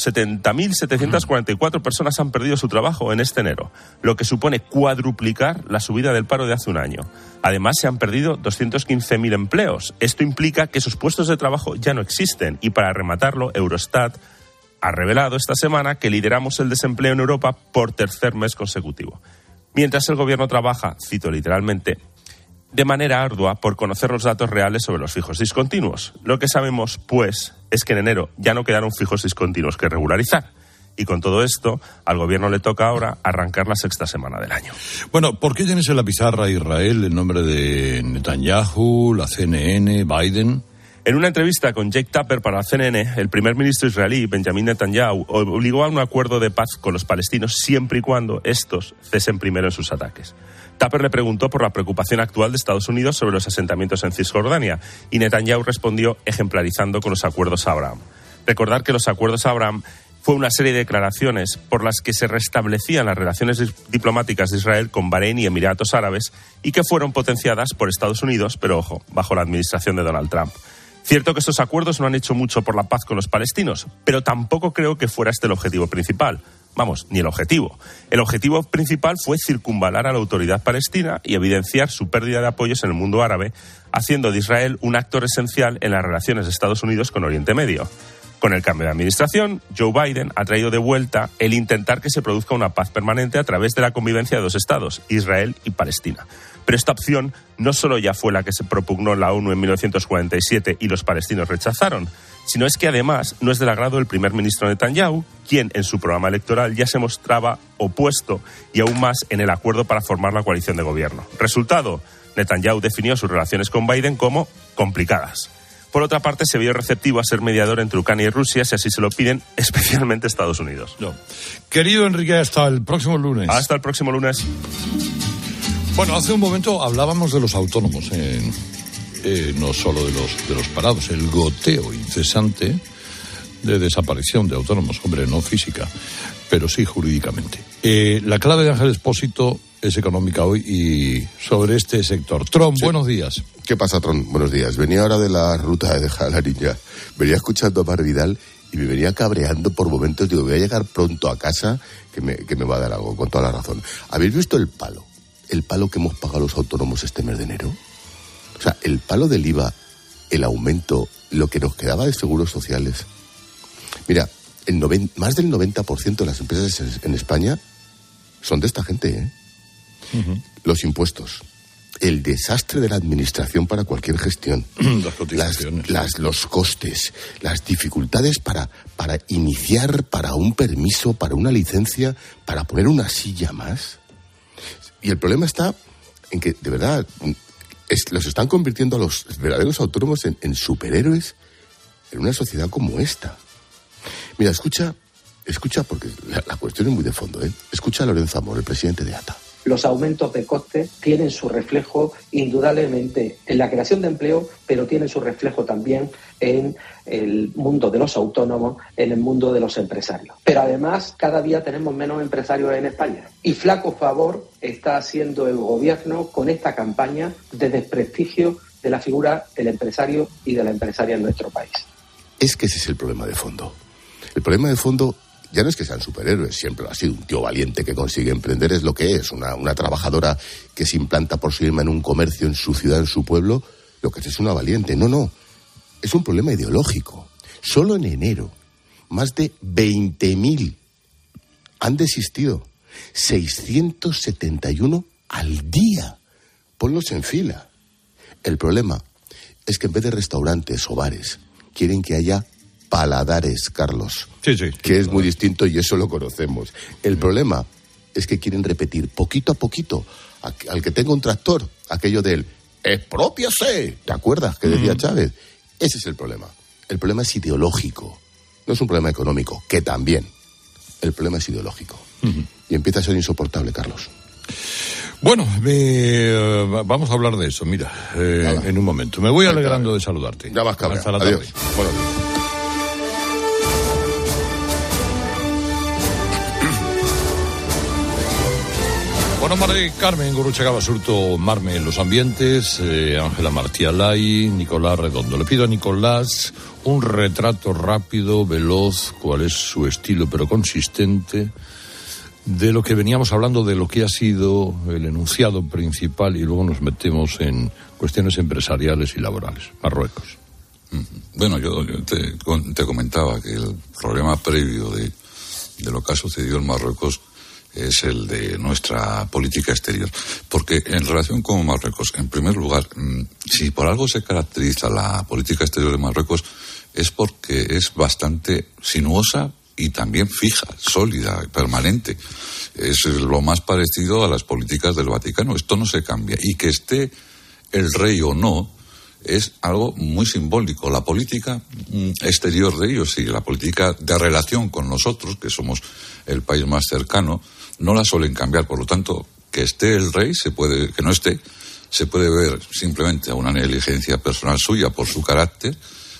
70.744 personas han perdido su trabajo en este enero, lo que supone cuadruplicar la subida del paro de hace un año. Además, se han perdido 215.000 empleos. Esto implica que sus puestos de trabajo ya no existen. Y para rematarlo, Eurostat ha revelado esta semana que lideramos el desempleo en Europa por tercer mes consecutivo. Mientras el gobierno trabaja, cito literalmente, de manera ardua por conocer los datos reales sobre los fijos discontinuos. Lo que sabemos, pues, es que en enero ya no quedaron fijos discontinuos que regularizar. Y con todo esto, al gobierno le toca ahora arrancar la sexta semana del año. Bueno, ¿por qué tienes en la pizarra a Israel en nombre de Netanyahu, la CNN, Biden? En una entrevista con Jake Tapper para la CNN, el primer ministro israelí, Benjamin Netanyahu, obligó a un acuerdo de paz con los palestinos siempre y cuando estos cesen primero en sus ataques. Tapper le preguntó por la preocupación actual de Estados Unidos sobre los asentamientos en Cisjordania, y Netanyahu respondió ejemplarizando con los acuerdos Abraham. Recordar que los acuerdos Abraham fue una serie de declaraciones por las que se restablecían las relaciones diplomáticas de Israel con Bahrein y Emiratos Árabes, y que fueron potenciadas por Estados Unidos, pero ojo, bajo la administración de Donald Trump. Cierto que estos acuerdos no han hecho mucho por la paz con los palestinos, pero tampoco creo que fuera este el objetivo principal. Vamos, ni el objetivo. El objetivo principal fue circunvalar a la autoridad palestina y evidenciar su pérdida de apoyos en el mundo árabe, haciendo de Israel un actor esencial en las relaciones de Estados Unidos con Oriente Medio. Con el cambio de administración, Joe Biden ha traído de vuelta el intentar que se produzca una paz permanente a través de la convivencia de dos estados, Israel y Palestina. Pero esta opción no solo ya fue la que se propugnó en la ONU en 1947 y los palestinos rechazaron, sino es que además no es del agrado del primer ministro Netanyahu, quien en su programa electoral ya se mostraba opuesto y aún más en el acuerdo para formar la coalición de gobierno. Resultado, Netanyahu definió sus relaciones con Biden como complicadas. Por otra parte, se vio receptivo a ser mediador entre Ucrania y Rusia, si así se lo piden, especialmente Estados Unidos. No. Querido Enrique, hasta el próximo lunes. Hasta el próximo lunes. Bueno, hace un momento hablábamos de los autónomos, no solo de los parados, el goteo incesante de desaparición de autónomos, hombre, no física, pero sí jurídicamente. La clave de Ángel Expósito es económica hoy y sobre este sector. Tron, sí. Buenos días. ¿Qué pasa, Tron? Buenos días. Venía ahora de la ruta de dejar a la niña. Venía escuchando a Mar Vidal y me venía cabreando por momentos. Digo, voy a llegar pronto a casa que me va a dar algo, con toda la razón. ¿Habéis visto el palo? El palo que hemos pagado los autónomos este mes de enero. O sea, el palo del IVA, el aumento, lo que nos quedaba de seguros sociales. Mira, más del 90% de las empresas en España son de esta gente, ¿eh? Uh-huh. Los impuestos, el desastre de la administración para cualquier gestión, las cotizaciones, los costes, las dificultades para iniciar, para un permiso, para una licencia, para poner una silla más. Y el problema está en que, de verdad, los están convirtiendo a los verdaderos autónomos en superhéroes en una sociedad como esta. Mira, escucha Escucha, porque la cuestión es muy de fondo, ¿eh? Escucha a Lorenzo Amor, el presidente de ATA. Los aumentos de costes tienen su reflejo indudablemente en la creación de empleo, pero tienen su reflejo también en el mundo de los autónomos, en el mundo de los empresarios. Pero además, cada día tenemos menos empresarios en España. Y flaco favor está haciendo el gobierno con esta campaña de desprestigio de la figura del empresario y de la empresaria en nuestro país. Es que ese es el problema de fondo. El problema de fondo ya no es que sean superhéroes, siempre ha sido un tío valiente que consigue emprender, es lo que es, una trabajadora que se implanta por sí misma en un comercio, en su ciudad, en su pueblo, lo que es una valiente. No, es un problema ideológico. Solo en enero, más de 20.000 han desistido, 671 al día. Ponlos en fila. El problema es que en vez de restaurantes o bares, quieren que haya paladares, Carlos. Sí. Que es muy distinto y eso lo conocemos. El problema es que quieren repetir poquito a poquito al que tenga un tractor, aquello del expropiase. ¿Te acuerdas que decía Chávez? Ese es el problema. El problema es ideológico. No es un problema económico, que también. El problema es ideológico. Y empieza a ser insoportable, Carlos. Bueno, vamos a hablar de eso, mira, en un momento. Me voy alegrando de saludarte. Ya vas, cabrón. Hasta la Adiós. tarde. Buenos días. Bueno, Carmen Gurruchaga Basurto, Marme en los ambientes, Ángela Martialay, Nicolás Redondo. Le pido a Nicolás un retrato rápido, veloz, cuál es su estilo, pero consistente, de lo que veníamos hablando, de lo que ha sido el enunciado principal, y luego nos metemos en cuestiones empresariales y laborales. Marruecos. Bueno, yo te comentaba que el problema previo de lo que ha sucedido en Marruecos es el de nuestra política exterior. Porque en relación con Marruecos, en primer lugar, si por algo se caracteriza la política exterior de Marruecos, es porque es bastante sinuosa y también fija, sólida, permanente. Es lo más parecido a las políticas del Vaticano. Esto no se cambia. Y que esté el rey o no es algo muy simbólico. La política exterior de ellos y la política de relación con nosotros, que somos el país más cercano, no la suelen cambiar. Por lo tanto, que esté el rey, que no esté, se puede ver simplemente a una negligencia personal suya por su carácter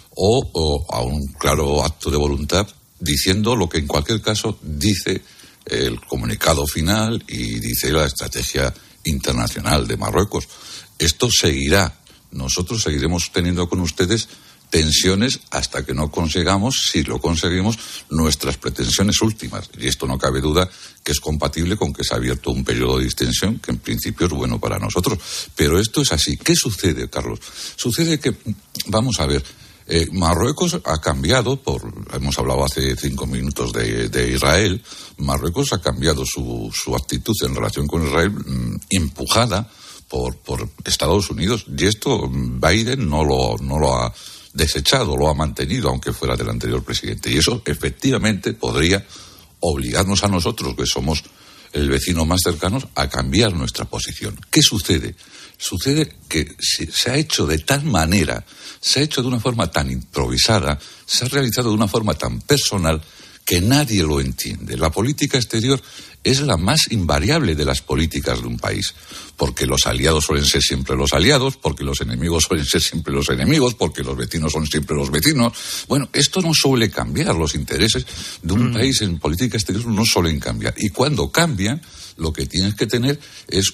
o a un claro acto de voluntad, diciendo lo que en cualquier caso dice el comunicado final y dice la estrategia internacional de Marruecos. Esto seguirá. Nosotros seguiremos teniendo con ustedes tensiones hasta que no consigamos, si lo conseguimos, nuestras pretensiones últimas. Y esto no cabe duda que es compatible con que se ha abierto un periodo de distensión que en principio es bueno para nosotros. Pero esto es así. ¿Qué sucede, Carlos? Sucede que, vamos a ver, Marruecos ha cambiado, hemos hablado hace 5 minutos de Israel, Marruecos ha cambiado su actitud en relación con Israel, empujada por Estados Unidos, y esto Biden no lo ha desechado, lo ha mantenido, aunque fuera del anterior presidente. Y eso efectivamente podría obligarnos a nosotros, que somos el vecino más cercano, a cambiar nuestra posición. ¿Qué sucede? Sucede que se ha hecho de tal manera, se ha hecho de una forma tan improvisada, se ha realizado de una forma tan personal que nadie lo entiende. La política exterior es la más invariable de las políticas de un país, porque los aliados suelen ser siempre los aliados, porque los enemigos suelen ser siempre los enemigos, porque los vecinos son siempre los vecinos. Bueno, esto no suele cambiar. Los intereses de un país en política exterior no suelen cambiar. Y cuando cambian, lo que tienes que tener es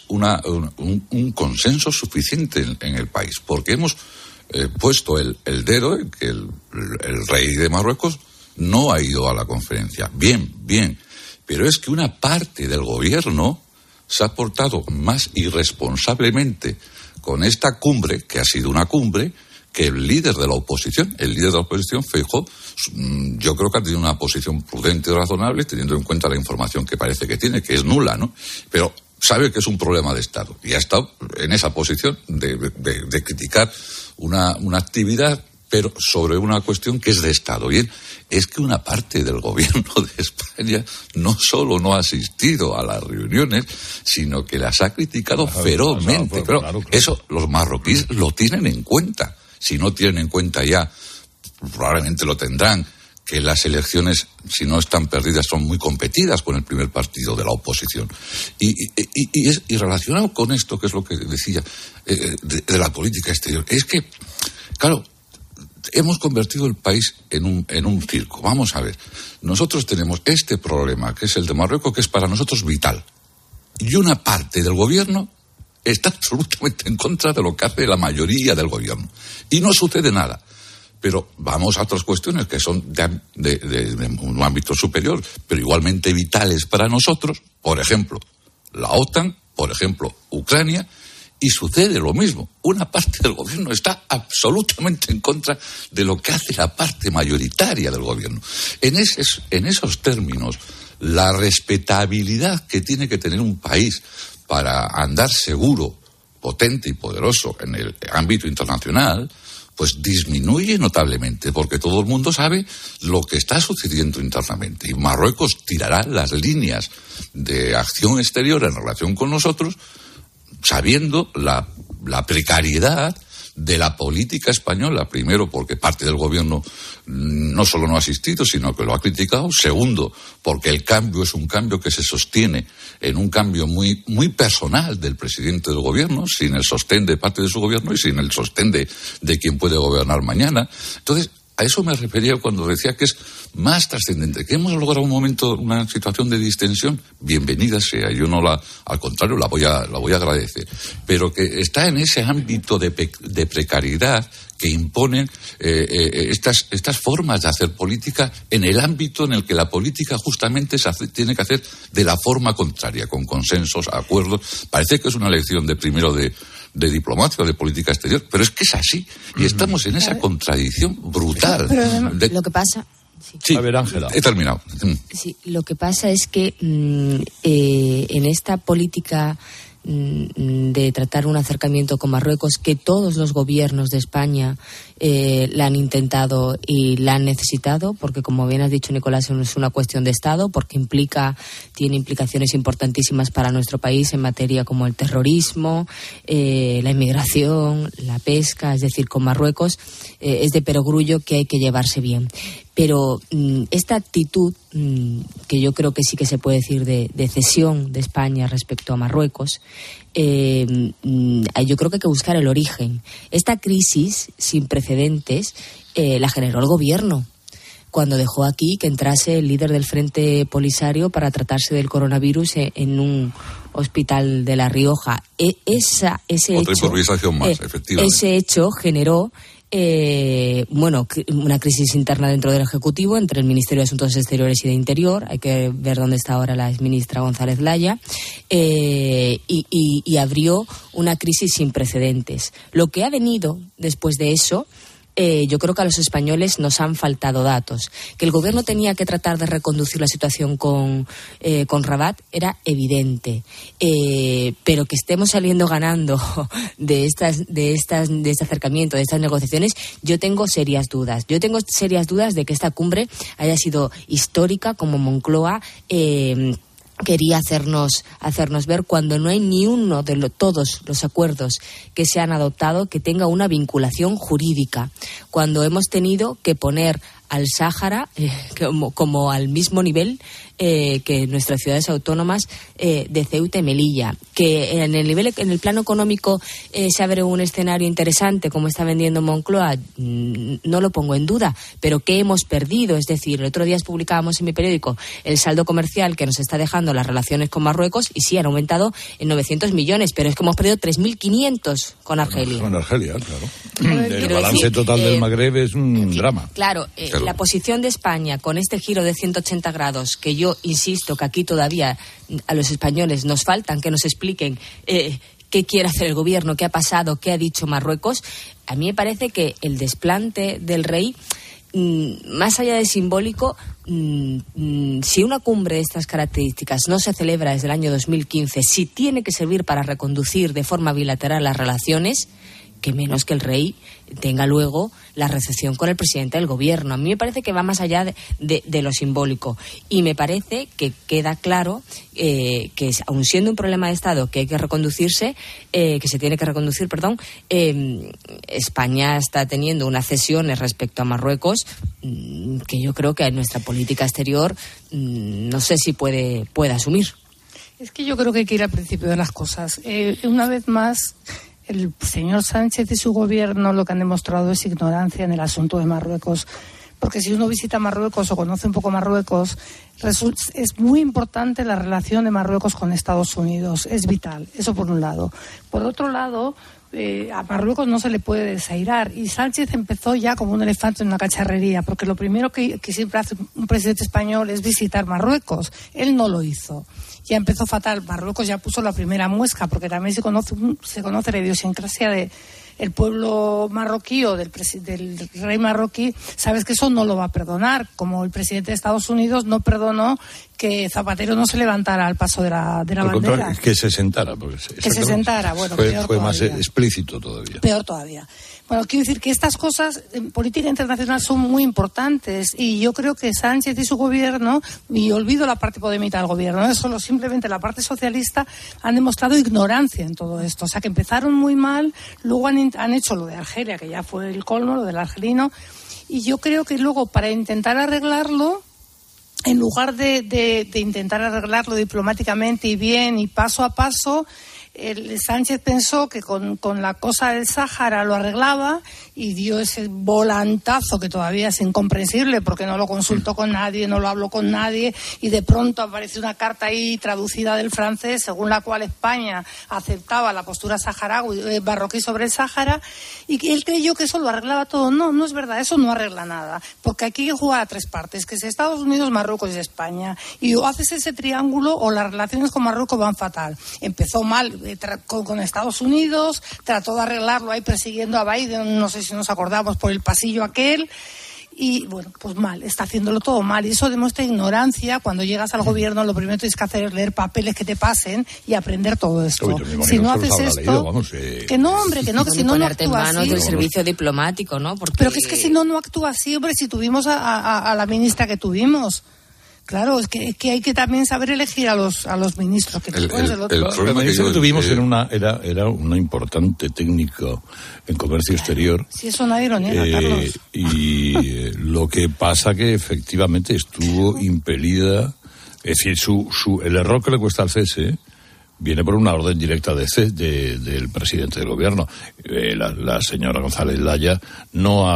un consenso suficiente en el país, porque hemos puesto el dedo en que el rey de Marruecos no ha ido a la conferencia. Bien, pero es que una parte del gobierno se ha portado más irresponsablemente con esta cumbre, que ha sido una cumbre, que el líder de la oposición. El líder de la oposición, Feijóo, yo creo que ha tenido una posición prudente y razonable, teniendo en cuenta la información que parece que tiene, que es nula, ¿no? Pero sabe que es un problema de Estado y ha estado en esa posición de criticar una actividad, pero sobre una cuestión que es de Estado. Bien, es que una parte del gobierno de España no solo no ha asistido a las reuniones, sino que las ha criticado ferozmente. Pero claro. Eso los marroquíes lo tienen en cuenta. Si no tienen en cuenta ya, probablemente lo tendrán, que las elecciones, si no están perdidas, son muy competidas con el primer partido de la oposición. Y relacionado con esto, que es lo que decía de la política exterior, es que, claro, hemos convertido el país en un circo. Vamos a ver, nosotros tenemos este problema, que es el de Marruecos, que es para nosotros vital. Y una parte del gobierno está absolutamente en contra de lo que hace la mayoría del gobierno. Y no sucede nada. Pero vamos a otras cuestiones que son de un ámbito superior, pero igualmente vitales para nosotros. Por ejemplo, la OTAN, por ejemplo, Ucrania, y sucede lo mismo. Una parte del gobierno está absolutamente en contra de lo que hace la parte mayoritaria del gobierno. En esos términos, la respetabilidad que tiene que tener un país para andar seguro, potente y poderoso en el ámbito internacional, pues disminuye notablemente, porque todo el mundo sabe lo que está sucediendo internamente. Y Marruecos tirará las líneas de acción exterior en relación con nosotros, sabiendo la precariedad de la política española. Primero, porque parte del gobierno no solo no ha asistido, sino que lo ha criticado. Segundo, porque el cambio es un cambio que se sostiene en un cambio muy, muy personal del presidente del gobierno, sin el sostén de parte de su gobierno y sin el sostén de quien puede gobernar mañana. Entonces, a eso me refería cuando decía que es más trascendente, que hemos logrado un momento, una situación de distensión, bienvenida sea, yo no al contrario, la voy a agradecer, pero que está en ese ámbito de precariedad que imponen estas formas de hacer política en el ámbito en el que la política justamente tiene que hacer de la forma contraria, con consensos, acuerdos. Parece que es una lección de diplomacia o de política exterior, pero es que es así, y estamos en esa contradicción brutal. Pero lo que pasa... Sí, a ver, Ángela. He terminado. Sí, lo que pasa es que en esta política de tratar un acercamiento con Marruecos, que todos los gobiernos de España la han intentado y la han necesitado, porque como bien has dicho, Nicolás, es una cuestión de Estado, porque tiene implicaciones importantísimas para nuestro país en materia como el terrorismo, la inmigración, la pesca. Es decir, con Marruecos es de perogrullo que hay que llevarse bien. Pero esta actitud, que yo creo que sí que se puede decir de cesión de España respecto a Marruecos, yo creo que hay que buscar el origen. Esta crisis sin precedentes la generó el gobierno, cuando dejó aquí que entrase el líder del Frente Polisario para tratarse del coronavirus en un hospital de La Rioja. Ese hecho generó una crisis interna dentro del Ejecutivo, entre el Ministerio de Asuntos Exteriores y de Interior. Hay que ver dónde está ahora la exministra González Laya, y abrió una crisis sin precedentes. Lo que ha venido después de eso, yo creo que a los españoles nos han faltado datos. Que el gobierno tenía que tratar de reconducir la situación con Rabat era evidente, pero que estemos saliendo ganando de este acercamiento, de estas negociaciones, yo tengo serias dudas. Yo tengo serias dudas de que esta cumbre haya sido histórica, como Moncloa quería hacernos ver, cuando no hay ni uno de todos los acuerdos que se han adoptado que tenga una vinculación jurídica, cuando hemos tenido que poner al Sáhara como al mismo nivel que nuestras ciudades autónomas de Ceuta y Melilla, que en el plano económico se abre un escenario interesante como está vendiendo Moncloa, no lo pongo en duda, pero ¿qué hemos perdido? Es decir, el otro día publicábamos en mi periódico el saldo comercial que nos está dejando las relaciones con Marruecos, y sí, han aumentado en 900 millones, pero es que hemos perdido 3.500 con Argelia. Con Argelia, claro. El balance total del Magreb es un drama. Claro, la posición de España con este giro de 180 grados, que yo insisto que aquí todavía a los españoles nos faltan que nos expliquen qué quiere hacer el gobierno, qué ha pasado, qué ha dicho Marruecos. A mí me parece que el desplante del rey, más allá de simbólico, si una cumbre de estas características no se celebra desde el año 2015, si tiene que servir para reconducir de forma bilateral las relaciones, que menos que el rey tenga luego la recepción con el presidente del gobierno. A mí me parece que va más allá de lo simbólico, y me parece que queda claro que aun siendo un problema de Estado que hay que reconducirse, que se tiene que reconducir, España está teniendo unas cesiones respecto a Marruecos que yo creo que en nuestra política exterior no sé si puede asumir. Es que yo creo que hay que ir al principio de las cosas. Una vez más, el señor Sánchez y su gobierno lo que han demostrado es ignorancia en el asunto de Marruecos. Porque si uno visita Marruecos o conoce un poco Marruecos, es muy importante la relación de Marruecos con Estados Unidos. Es vital, eso por un lado. Por otro lado, a Marruecos no se le puede desairar, y Sánchez empezó ya como un elefante en una cacharrería, porque lo primero que siempre hace un presidente español es visitar Marruecos. Él no lo hizo. Ya empezó fatal. Marruecos ya puso la primera muesca, porque también se conoce la idiosincrasia del pueblo marroquí o del rey marroquí. Sabes que eso no lo va a perdonar, como el presidente de Estados Unidos no perdonó que Zapatero no se levantara al paso de la bandera. Que se sentara. Bueno, fue más explícito todavía. Peor todavía. Bueno, quiero decir que estas cosas en política internacional son muy importantes, y yo creo que Sánchez y su gobierno, y olvido la parte podemita del gobierno, solo simplemente la parte socialista, han demostrado ignorancia en todo esto. O sea, que empezaron muy mal, luego han hecho lo de Argelia, que ya fue el colmo, lo del argelino, y yo creo que luego, para intentar arreglarlo, en lugar de intentar arreglarlo diplomáticamente y bien y paso a paso, Sánchez pensó que con la cosa del Sáhara lo arreglaba, y dio ese volantazo que todavía es incomprensible, porque no lo consultó con nadie, no lo habló con nadie, y de pronto apareció una carta ahí traducida del francés según la cual España aceptaba la postura saharaui, marroquí sobre el Sáhara, y que él creyó que eso lo arreglaba todo. No es verdad, eso no arregla nada, porque aquí hay que jugar a tres partes, que es Estados Unidos, Marruecos y España, y o haces ese triángulo o las relaciones con Marruecos van fatal. Empezó mal con Estados Unidos, trató de arreglarlo ahí persiguiendo a Biden, no sé si nos acordamos, por el pasillo aquel, y bueno, pues mal, está haciéndolo todo mal, y eso demuestra ignorancia. Cuando llegas al gobierno, lo primero que tienes que hacer es leer papeles que te pasen y aprender todo esto. Si no haces esto, que no, hombre, que no, que si no ponerte actúa en manos así, del servicio diplomático, ¿no? Porque... Pero que es que si no actúa así, hombre, si tuvimos a la ministra que tuvimos. Claro, es que hay que también saber elegir a los ministros que el problema que tuvimos era una importante técnico en comercio exterior. Sí, eso nadie lo niega, Carlos. Y lo que pasa que efectivamente estuvo impelida, es decir, el error que le cuesta al cese viene por una orden directa del presidente del gobierno. La señora González Laya no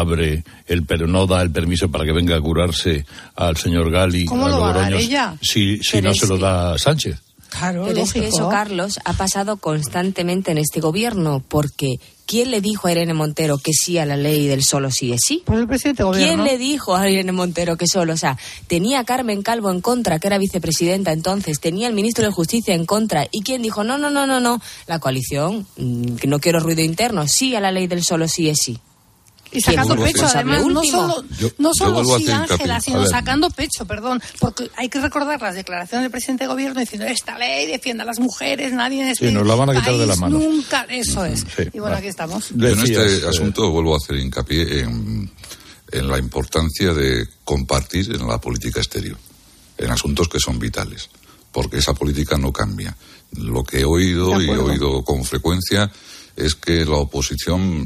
da el permiso para que venga a curarse al señor Gali. ¿Cómo lo va a dar ella? Si no se lo da Sánchez. Claro, pero es que eso, Carlos, ha pasado constantemente en este gobierno, porque ¿quién le dijo a Irene Montero que sí a la ley del solo sí es sí? Pues el presidente del gobierno. ¿Quién le dijo a Irene Montero que solo? O sea, tenía a Carmen Calvo en contra, que era vicepresidenta entonces, tenía al ministro de Justicia en contra, ¿y quién dijo no? La coalición, que no quiero ruido interno, sí a la ley del solo sí es sí. Y sacando pecho, además, no solo sí, Ángela, sino sacando pecho, porque hay que recordar las declaraciones del presidente de gobierno diciendo esta ley defiende a las mujeres, nadie en este nos la van a quitar de las manos. Nunca, eso es. Sí, y bueno, aquí estamos. Yo en este asunto vuelvo a hacer hincapié en la importancia de compartir en la política exterior, en asuntos que son vitales, porque esa política no cambia. Lo que he oído, y he oído con frecuencia, es que la oposición,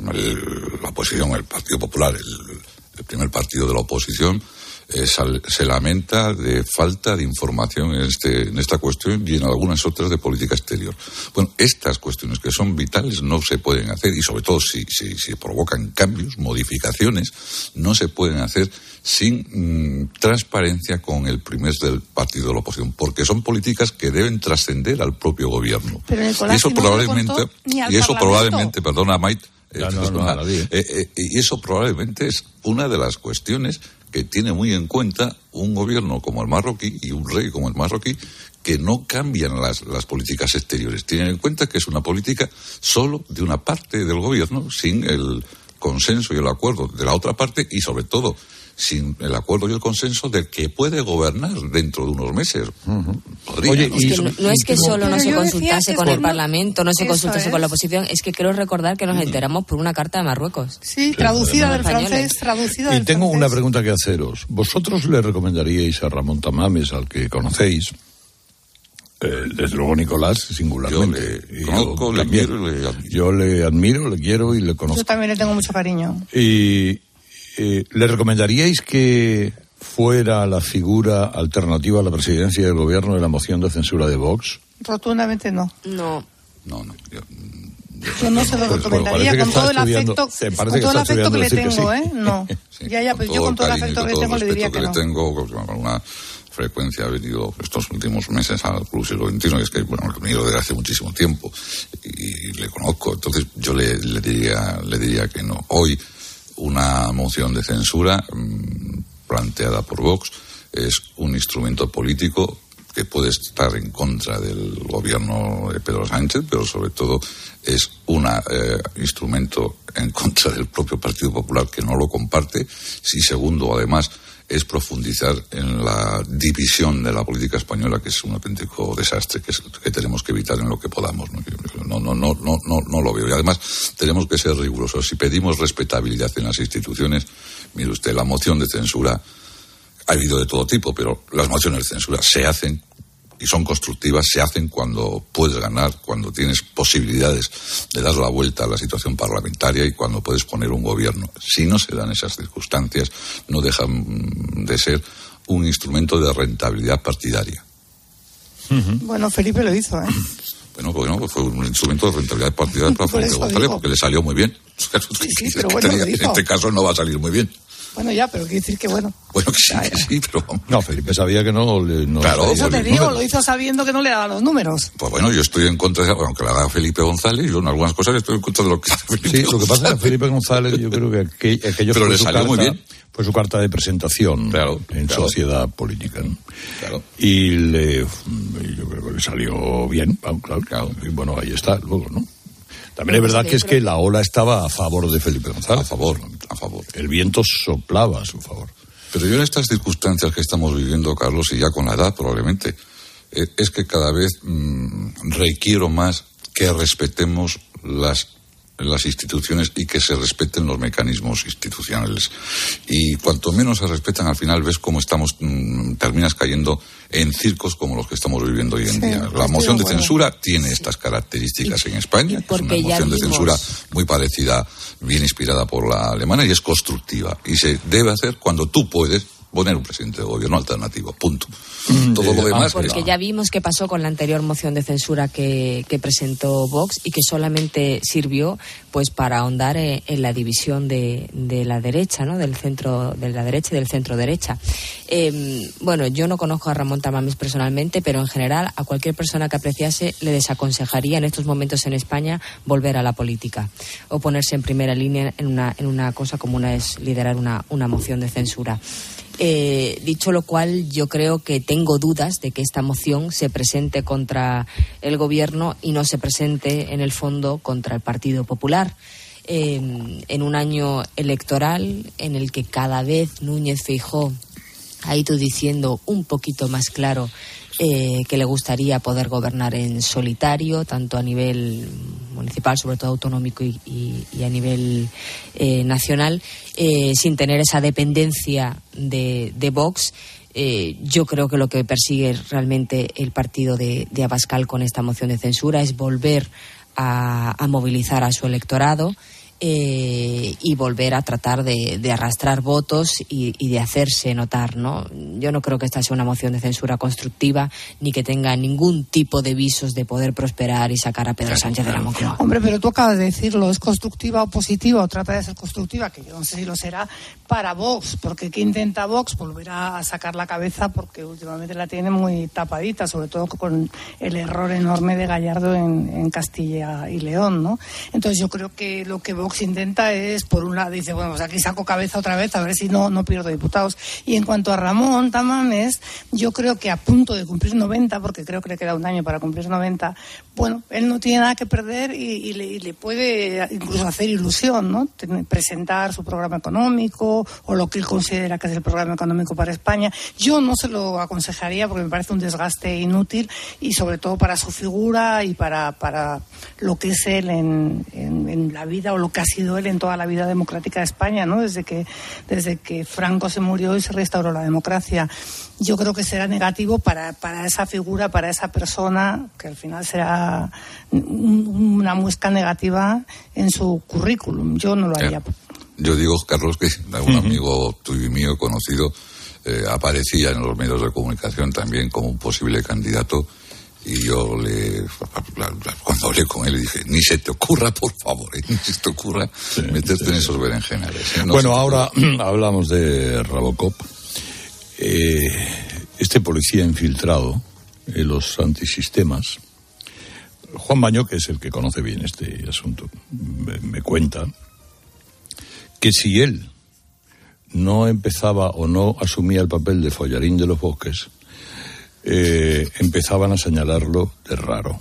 el Partido Popular, el primer partido de la oposición, se lamenta de falta de información en esta cuestión y en algunas otras de política exterior. Bueno, estas cuestiones que son vitales no se pueden hacer, y sobre todo si provocan cambios, modificaciones, no se pueden hacer sin transparencia con el primer del partido de la oposición, porque son políticas que deben trascender al propio gobierno. Pero Nicolás, y eso probablemente, perdona Maite, y eso probablemente es una de las cuestiones que tiene muy en cuenta un gobierno como el marroquí y un rey como el marroquí, que no cambian las políticas exteriores. Tienen en cuenta que es una política solo de una parte del gobierno, sin el consenso y el acuerdo de la otra parte, y sobre todo sin el acuerdo y el consenso del que puede gobernar dentro de unos meses. Oye, no es que solo no se consultase con el Parlamento, no se consultase con la oposición, es que quiero recordar que nos enteramos por una carta de Marruecos. Sí, traducida del francés, traducida del Y tengo francés. una pregunta que haceros. ¿Vosotros le recomendaríais a Ramón Tamames, al que conocéis, desde luego Nicolás, singularmente? Yo le admiro, le quiero y le conozco. Yo también le tengo mucho cariño. Y ¿le recomendaríais que fuera la figura alternativa a la presidencia del gobierno de la moción de censura de Vox? Rotundamente no. No. Yo no se lo recomendaría con todo el afecto, que le tengo, ¿eh? No. Sí, ya, pero yo con todo el afecto que le tengo le diría que no. Tengo con una frecuencia, ha venido estos últimos meses al Club Siglo XXI, y es que, bueno, lo he venido desde hace muchísimo tiempo y le conozco, entonces yo le diría que no. Hoy una moción de censura planteada por Vox es un instrumento político que puede estar en contra del gobierno de Pedro Sánchez, pero sobre todo es un instrumento en contra del propio Partido Popular, que no lo comparte. Y segundo, además, es profundizar en la división de la política española, que es un auténtico desastre, que tenemos que evitar en lo que podamos. No lo veo. Y además tenemos que ser rigurosos. Si pedimos respetabilidad en las instituciones, mire usted, la moción de censura ha habido de todo tipo, pero las mociones de censura se hacen y son constructivas, se hacen cuando puedes ganar, cuando tienes posibilidades de dar la vuelta a la situación parlamentaria y cuando puedes poner un gobierno. Si no se dan esas circunstancias, no dejan de ser un instrumento de rentabilidad partidaria. Bueno, Felipe lo hizo, ¿eh? Bueno, fue un instrumento de rentabilidad partidaria para Felipe González, porque le salió muy bien. Sí, pero bueno, en este caso no va a salir muy bien. Bueno, ya, pero quiere decir que bueno. Bueno, que sí, pero vamos. No, Felipe sabía que no. Claro, eso te digo, lo hizo sabiendo que no le daban los números. Pues bueno, yo estoy en contra de, aunque la haga Felipe González, yo en algunas cosas estoy en contra de lo que hace Felipe González. Lo que pasa es que Felipe González, yo creo que aquello pero le salió muy bien. Fue su carta de presentación en sociedad política, ¿no? Claro. Y yo creo que le salió bien, claro. Y bueno, ahí está, luego, ¿no? También es verdad que es que la ola estaba a favor de Felipe González. A favor. El viento soplaba a su favor. Pero yo en estas circunstancias que estamos viviendo, Carlos, y ya con la edad probablemente, es que cada vez requiero más que respetemos las instituciones y que se respeten los mecanismos institucionales. Y cuanto menos se respetan, al final ves cómo terminas cayendo en circos como los que estamos viviendo hoy en día. La moción de censura tiene estas características en España. Es una moción de censura muy parecida, bien inspirada por la alemana, y es constructiva. Y se debe hacer cuando tú puedes poner un presidente de gobierno alternativo, punto. Todo lo demás... Porque ya vimos qué pasó con la anterior moción de censura que presentó Vox y que solamente sirvió pues para ahondar en la división de la derecha, ¿no? Del centro, de la derecha y del centro derecha. Bueno, yo no conozco a Ramón Tamames personalmente, pero en general a cualquier persona que apreciase le desaconsejaría en estos momentos en España volver a la política o ponerse en primera línea en una cosa como es liderar una moción de censura. Dicho lo cual, yo creo que tengo dudas de que esta moción se presente contra el gobierno y no se presente en el fondo contra el Partido Popular. En un año electoral en el que cada vez Núñez Feijóo ha ido diciendo un poquito más claro que le gustaría poder gobernar en solitario, tanto a nivel municipal, sobre todo autonómico y a nivel nacional, sin tener esa dependencia de Vox. Yo creo que lo que persigue realmente el partido de Abascal con esta moción de censura es volver a movilizar a su electorado y volver a tratar de arrastrar votos y de hacerse notar, ¿no? Yo no creo que esta sea una moción de censura constructiva ni que tenga ningún tipo de visos de poder prosperar y sacar a Pedro Sánchez de la Moncloa. Hombre, pero tú acabas de decirlo, ¿es constructiva o positiva o trata de ser constructiva? Que yo no sé si lo será para Vox, porque ¿qué intenta Vox? Volver a sacar la cabeza porque últimamente la tiene muy tapadita, sobre todo con el error enorme de Gallardo en Castilla y León, ¿no? Entonces yo creo que lo que Vox intenta es, por un lado, dice, bueno, pues aquí saco cabeza otra vez, a ver si no pierdo diputados. Y en cuanto a Ramón Tamames, yo creo que a punto de cumplir 90, porque creo que le queda un año para cumplir 90, bueno, él no tiene nada que perder y le puede incluso hacer ilusión, ¿no? Presentar su programa económico o lo que él considera que es el programa económico para España. Yo no se lo aconsejaría porque me parece un desgaste inútil y sobre todo para su figura y para lo que es él en la vida o lo que ha sido él en toda la vida democrática de España, ¿no? Desde que Franco se murió y se restauró la democracia. Yo creo que será negativo para esa figura, para esa persona, que al final será una muesca negativa en su currículum. Yo no lo haría. Yo digo, Carlos, que algún amigo tuyo y mío conocido aparecía en los medios de comunicación también como un posible candidato. Y yo cuando hablé con él, le dije, ni se te ocurra, por favor, ni se te ocurra meterte en esos berenjenales. No, bueno, ahora hablamos de Robocop. Este policía infiltrado en los antisistemas, Juan Baño, que es el que conoce bien este asunto, me cuenta que si él no empezaba o no asumía el papel de follarín de los bosques, empezaban a señalarlo de raro.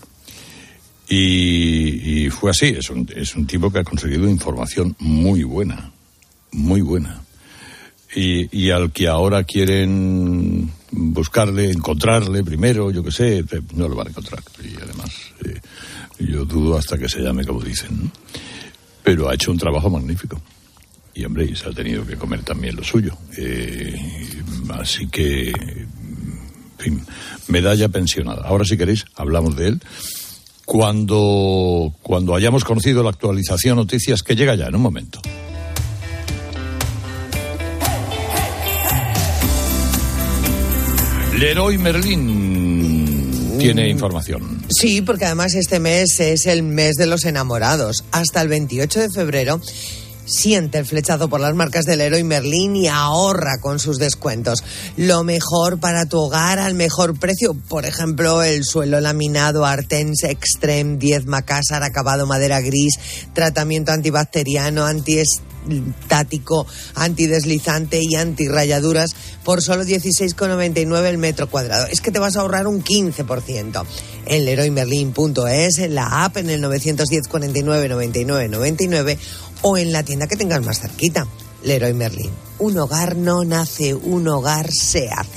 Y fue así. Es un tipo que ha conseguido información muy buena, muy buena. Y al que ahora quieren buscarle, encontrarle primero, yo qué sé, no lo van a encontrar. Y además, yo dudo hasta que se llame como dicen, ¿no? Pero ha hecho un trabajo magnífico. Y hombre, y se ha tenido que comer también lo suyo. Así que, en fin, medalla pensionada. Ahora, si queréis, hablamos de él. Cuando hayamos conocido la actualización noticias, que llega ya en un momento. Leroy Merlin tiene información. Sí, porque además este mes es el mes de los enamorados. Hasta el 28 de febrero siente el flechazo por las marcas del Leroy Merlin y ahorra con sus descuentos. Lo mejor para tu hogar al mejor precio. Por ejemplo, el suelo laminado Artens Extreme 10 Macassar, acabado madera gris, tratamiento antibacteriano, antiestático, antideslizante y antirrayaduras por solo 16,99 el metro cuadrado. Es que te vas a ahorrar un 15%. En leroymerlin.es, en la app, en el 910 49 99 99 o en la tienda que tengas más cerquita. Leroy Merlin. Un hogar no nace, un hogar se hace.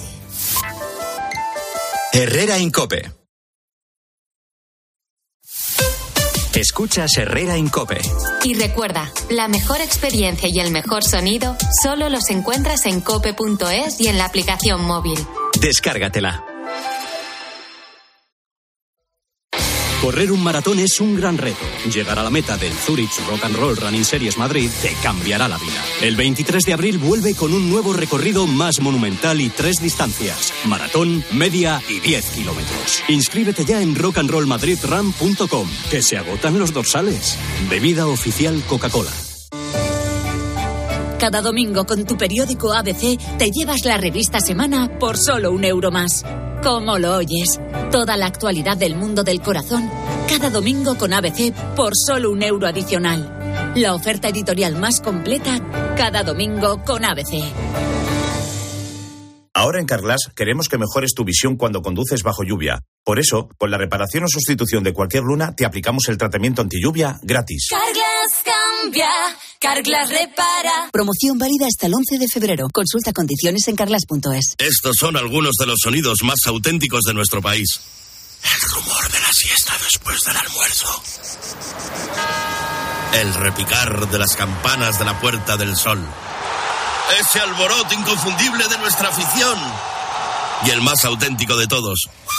Herrera en COPE. Escuchas Herrera en COPE. Y recuerda, la mejor experiencia y el mejor sonido solo los encuentras en cope.es y en la aplicación móvil. Descárgatela. Correr un maratón es un gran reto. Llegar a la meta del Zurich Rock and Roll Running Series Madrid te cambiará la vida. El 23 de abril vuelve con un nuevo recorrido más monumental y 3 distancias: maratón, media y 10 kilómetros. Inscríbete ya en rockandrollmadridrun.com, que se agotan los dorsales. Bebida oficial Coca-Cola. Cada domingo con tu periódico ABC te llevas la revista Semana por solo €1 más. ¿Cómo lo oyes? Toda la actualidad del mundo del corazón, cada domingo con ABC por solo €1 adicional. La oferta editorial más completa, cada domingo con ABC. Ahora en Carglass queremos que mejores tu visión cuando conduces bajo lluvia. Por eso, con la reparación o sustitución de cualquier luna, te aplicamos el tratamiento antilluvia gratis. Carglass cambia, Carglass repara. Promoción válida hasta el 11 de febrero. Consulta condiciones en carglass.es. Estos son algunos de los sonidos más auténticos de nuestro país. El rumor de la siesta después del almuerzo. El repicar de las campanas de la Puerta del Sol. Ese alboroto inconfundible de nuestra afición. Y el más auténtico de todos.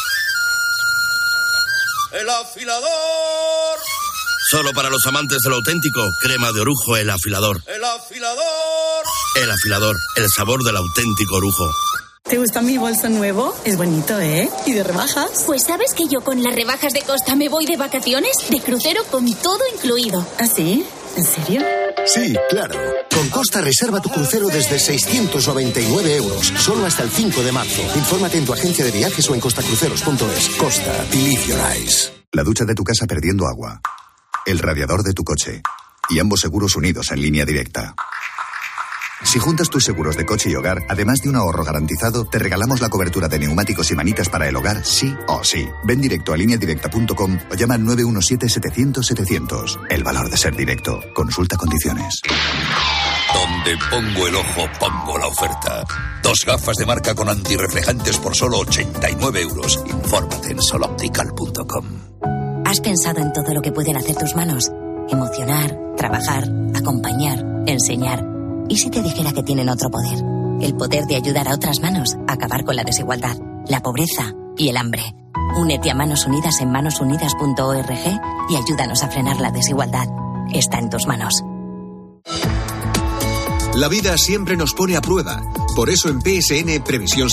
¡El afilador! Solo para los amantes de lo auténtico, crema de orujo El Afilador. ¡El afilador! El Afilador, el sabor del auténtico orujo. ¿Te gusta mi bolso nuevo? Es bonito, ¿eh? ¿Y de rebajas? Pues ¿sabes que yo con las rebajas de Costa me voy de vacaciones? De crucero con todo incluido. ¿Ah, sí? ¿En serio? Sí, claro. Con Costa reserva tu crucero desde 699 €, solo hasta el 5 de marzo. Infórmate en tu agencia de viajes o en costacruceros.es. Costa, live your eyes. La ducha de tu casa perdiendo agua. El radiador de tu coche. y ambos seguros unidos en línea directa. Si juntas tus seguros de coche y hogar, además de un ahorro garantizado, te regalamos la cobertura de neumáticos y manitas para el hogar, sí o sí. Ven directo a lineadirecta.com o llama al 917-700-700. El valor de ser directo. Consulta condiciones. Donde pongo el ojo, pongo la oferta. 2 gafas de marca con antirreflejantes por solo 89 euros. Infórmate en soloptical.com. ¿Has pensado en todo lo que pueden hacer tus manos? Emocionar, trabajar, acompañar, enseñar. ¿Y si te dijera que tienen otro poder? El poder de ayudar a otras manos a acabar con la desigualdad, la pobreza y el hambre. Únete a Manos Unidas en manosunidas.org y ayúdanos a frenar la desigualdad. Está en tus manos. La vida siempre nos pone a prueba. Por eso en PSN Previsión